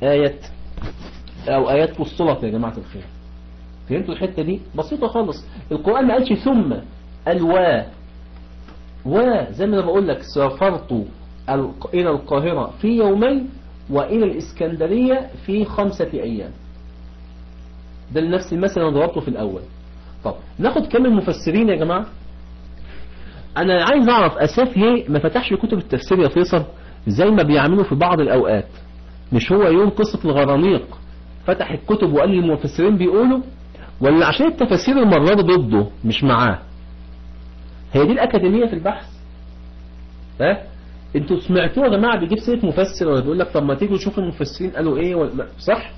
S1: آية أو آيات فصلت يا جماعة الخير. فهمتوا الحتة دي؟ بسيطة خالص. القرآن ما قالش ثم الوا زي ما أنا بقول لك سافرت إلى القاهرة في يومين وإلى الإسكندرية في 5 أيام. ده نفس المثل اللي ضربته في الأول. طب ناخد كم المفسرين يا جماعة. أنا عايز أعرف أساف ليه ما فتحش كتب التفسير يا فيصل زي ما بيعملوا في بعض الأوقات. مش هو يوم قصة الغرانيق فتح الكتب وقال لي المفسرين بيقولوا، ولا عشان التفاسير المرة دي ضده مش معاه؟ هي دي الأكاديمية في البحث. ها انتوا سمعتوه يا جماعة بيجيب سيرة مفسر ولا بيقول لك طب ما تيجوا نشوف المفسرين قالوا ايه ولا صح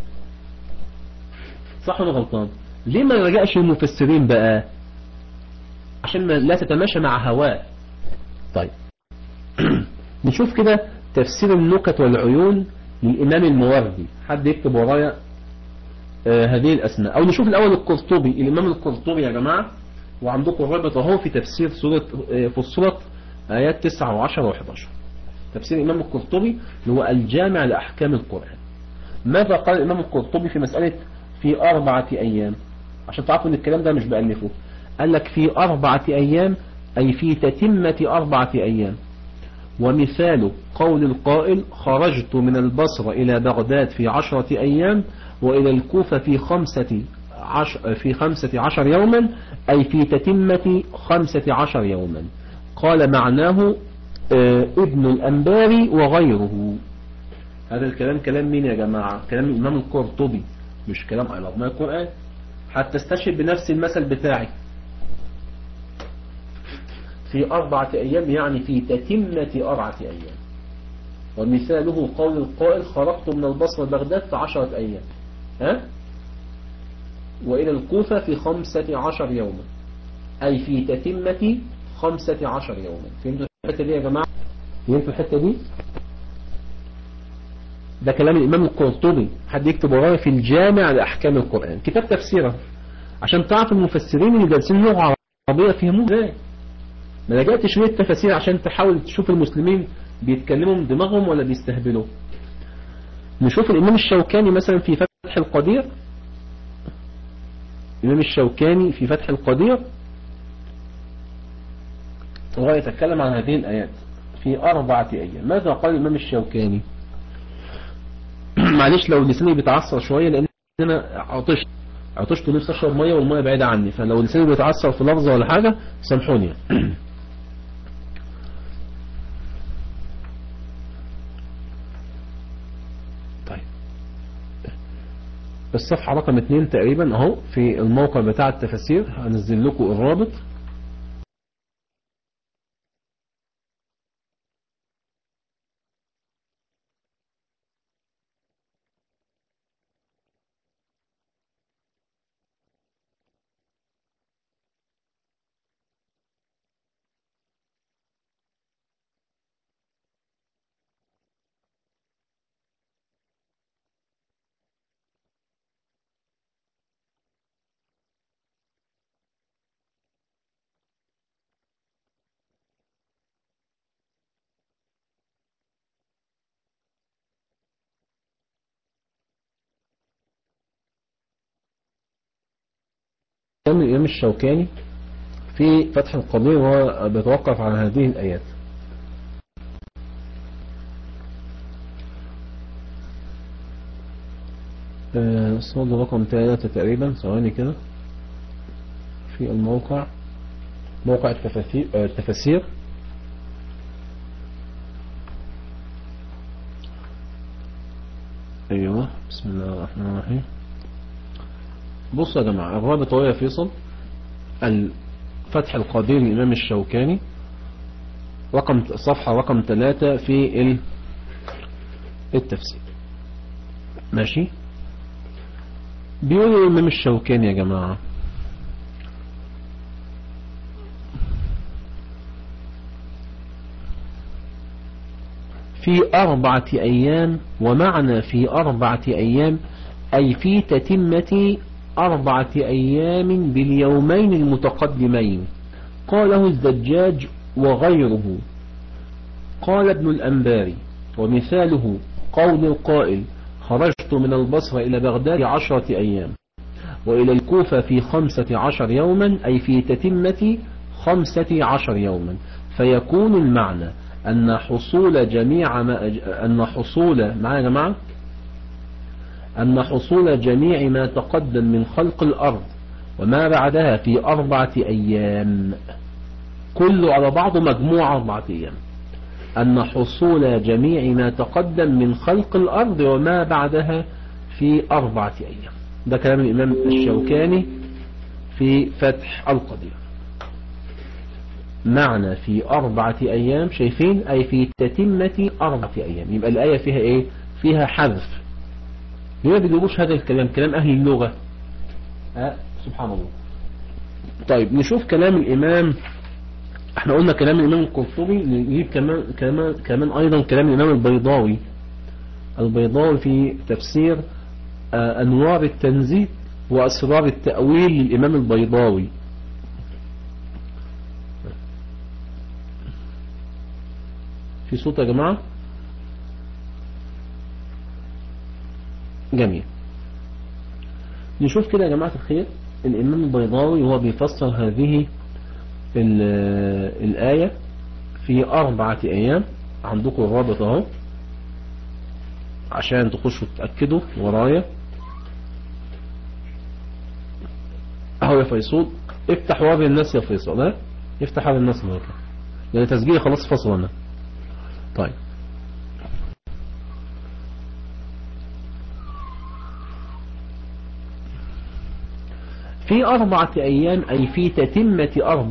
S1: ولا غلطان؟ ليه ما رجعش المفسرين بقى؟ عشان ما لا تتماشى مع هواه. طيب نشوف كده تفسير النكت والعيون للإمام الموردي. حد يكتب ورايا هذه الأسماء. أو نشوف الأول القرطبي. الإمام القرطبي يا جماعة وعندكم الرابط اهو في تفسير سورة فصلت آيات 9 و10 و11. تفسير الإمام القرطبي اللي هو الجامع لأحكام القرآن. ماذا قال الإمام القرطبي في مسألة في 4 أيام؟ عشان تعرفوا ان الكلام ده مش بألفه. قال لك في 4 أيام أي في تتمة 4 أيام. ومثال قول القائل خرجت من البصرة إلى بغداد في 10 أيام وإلى الكوفة في 15 يوما أي في تتمة 15 يوما. قال معناه ابن الأنباري وغيره. هذا الكلام كلام مين يا جماعة؟ كلام الإمام القرطبي مش كلام علماء القرآن. حتى استشهد بنفس المثل بتاعي في 4 أيام يعني في تتمة 4 أيام. ومثاله قول القائل خرجت من البصرة لبغداد في 10 أيام وإلى الكوفة في 15 يوما أي في تتمة 15 يوما. فهمتوا الحتة دي يا جماعة؟ فهمتوا الحتة دي؟ ده كلام الإمام القرطبي. حد يكتب ورايا في الجامع لأحكام القرآن كتاب تفسيره عشان تعرف المفسرين اللي دارسين لغة عربية فهموه ازاي. ما لجأتش ليه التفاسير عشان تحاول تشوف المسلمين بيتكلموا من دماغهم ولا بيستهبلوا. نشوف الإمام الشوكاني مثلا في فتح القدير. الإمام الشوكاني في فتح القدير وهو يتكلم عن هذه الآيات في 4 أيام. ماذا قال الإمام الشوكاني؟ معلش لو لساني بيتعصر شوية لأن أنا عطشت ونفسي أشرب مية والمية بعيدة عني، فلو لساني بيتعصر في لفظة ولا حاجة سامحوني. طيب الصفحة رقم 2 تقريبا اهو في الموقع بتاع التفاسير. هنزل لكم الرابط. كان الإمام الشوكاني في فتح القدير وهو بيتوقف على هذه الآيات. الصوت رقم 3 تقريبا. ثواني كده في الموقع موقع التفاسير. ايوه بسم الله الرحمن الرحيم. بصوا يا جماعة الرابط هو يا فيصل الفتح القدير للإمام الشوكاني صفحة رقم 3 في التفسير. ماشي. بيقول الإمام الشوكاني يا جماعة في 4 أيام. ومعنى في 4 أيام أي في تتمة 4 أيام باليومين المتقدمين. قاله الزجاج وغيره. قال ابن الأنباري ومثاله قول القائل خرجت من البصرة إلى بغداد 10 أيام وإلى الكوفة في 15 يوما، أي في تتمة 15 يوما. فيكون المعنى أن حصول جميع ما تقدم من خلق الأرض وما بعدها في 4 أيام، كله على بعضه مجموعة 4 أيام. أن حصول جميع ما تقدم من خلق الأرض وما بعدها في 4 أيام. ده كلام الإمام الشوكاني في فتح القدير. معنى في 4 أيام، شايفين؟ أي في تتمة 4 أيام. يبقى الآية فيها إيه؟ فيها حذف. ليه ما بيجيبوش هذا الكلام؟ كلام أهل اللغة. سبحان الله. طيب نشوف كلام الإمام. احنا قلنا كلام الإمام القرطبي، نجيب كمان أيضا كلام الإمام البيضاوي في تفسير أنوار التنزيل وأسرار التأويل للإمام البيضاوي. في صوت يا جماعة؟ جميل. نشوف كده يا جماعة الخير الإمام البيضاوي وهو بيفسر هذه الآية في 4 أيام. عندكم الرابط اهو عشان تخشوا تتأكدوا ورايا اهو. يا فيصل افتح وابي الناس يا فيصل. افتح وابي الناس هناك لان تسجيلي خلاص فصل انا. طيب في 4 أيام أي في تتمة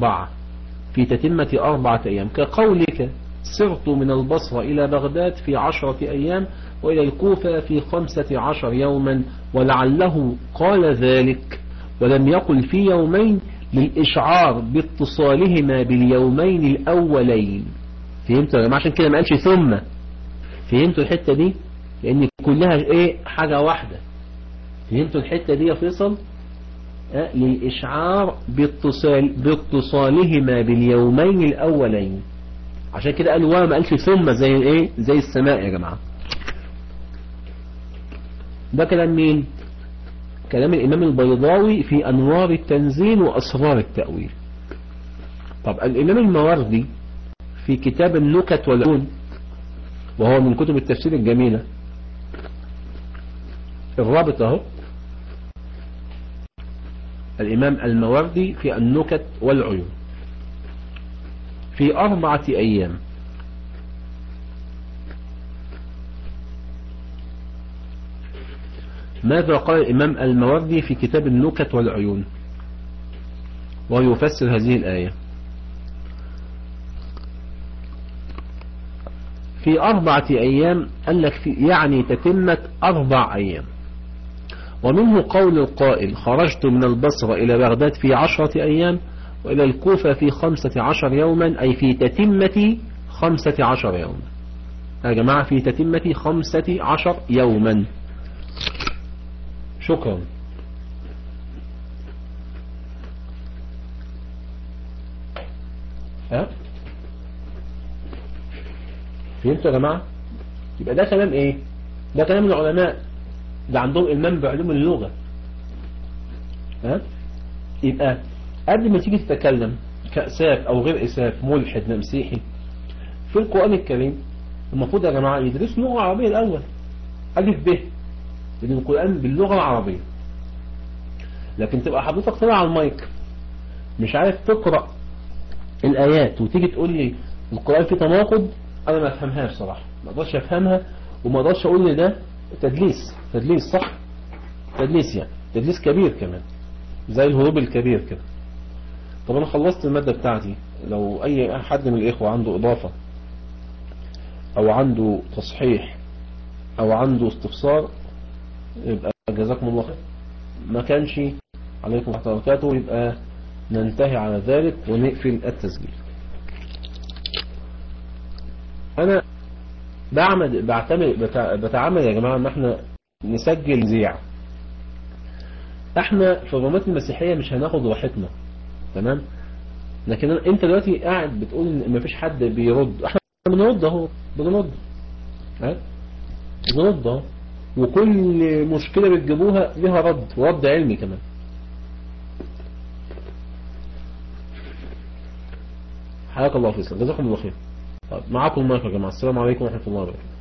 S1: 4 أيام، كقولك سرت من البصرة إلى بغداد في 10 أيام وإلى الكوفة في 15 يوما، ولعله قال ذلك ولم يقل في يومين للإشعار باتصالهما باليومين الأولين. فهمتوا يا جماعة؟ عشان كده ما قالش ثم. فهمتوا الحتة دي؟ لأن كلها إيه؟ حاجة واحدة. فهمتوا الحتة دي يا فيصل؟ للإشعار باتصالهما باليومين الأولين. عشان كده قال وما قالش ثم زي ايه؟ زي السماء يا جماعة. ده كلام مين؟ كلام الإمام البيضاوي في أنوار التنزيل وأسرار التأويل. طب الإمام الماوردي في كتاب النكت والعيون، وهو من كتب التفسير الجميلة، الرابط اهو. الإمام الماوردي في النكت والعيون في 4 أيام. ماذا قال الإمام الماوردي في كتاب النكت والعيون ويفسر هذه الآية؟ في 4 أيام قال لك يعني تتمة 4 أيام. ومنه قول القائل خرجت من البصرة إلى بغداد في 10 أيام وإلى الكوفة في 15 يوما، أي في تتمة 15 يوما. يا جماعة في تتمة 15 يوما. شكرا. فهمتوا يا جماعة؟ يبقى ده كلام ايه؟ ده كلام العلماء، ده عندهم إلمام بعلوم اللغة. يبقى قبل ما تيجي تتكلم كأساف أو غير إساف، ملحد مسيحي، في القرآن الكريم المفروض يا جماعة يدرسوا لغة عربية الأول، ألف ب، لأن القرآن باللغة العربية. لكن تبقى حضرتك طلع على المايك مش عارف تقرأ الآيات وتيجي تقول لي القرآن فيه تناقض، أنا ما أفهمهاش صراحة، ما أقدرش أفهمها، وما أقدرش أقول لي ده تدليس صح؟ تدليس يعني تدليس كبير كمان، زي الهروب الكبير كده. طب أنا خلصت المادة بتاعتي، لو أي حد من الإخوة عنده إضافة أو عنده تصحيح أو عنده استفسار يبقى جزاكم الله خير. ما كانش عليكم ورحمة الله وبركاته يبقى ننتهي على ذلك ونقفل التسجيل. أنا بتعامل يا جماعة ان احنا نسجل زيع. احنا في الرمات المسيحية مش هناخد راحتنا، تمام؟ لكن انت دلوقتي قاعد بتقول ان مفيش حد بيرد، احنا بنرد اهو، بنرد اهو. وكل مشكلة بتجيبوها لها رد، ورد علمي كمان. حياك الله فيصل، جزاكم الله خير. طيب معاكم المايك يا جماعة، السلام عليكم ورحمة الله وبركاته.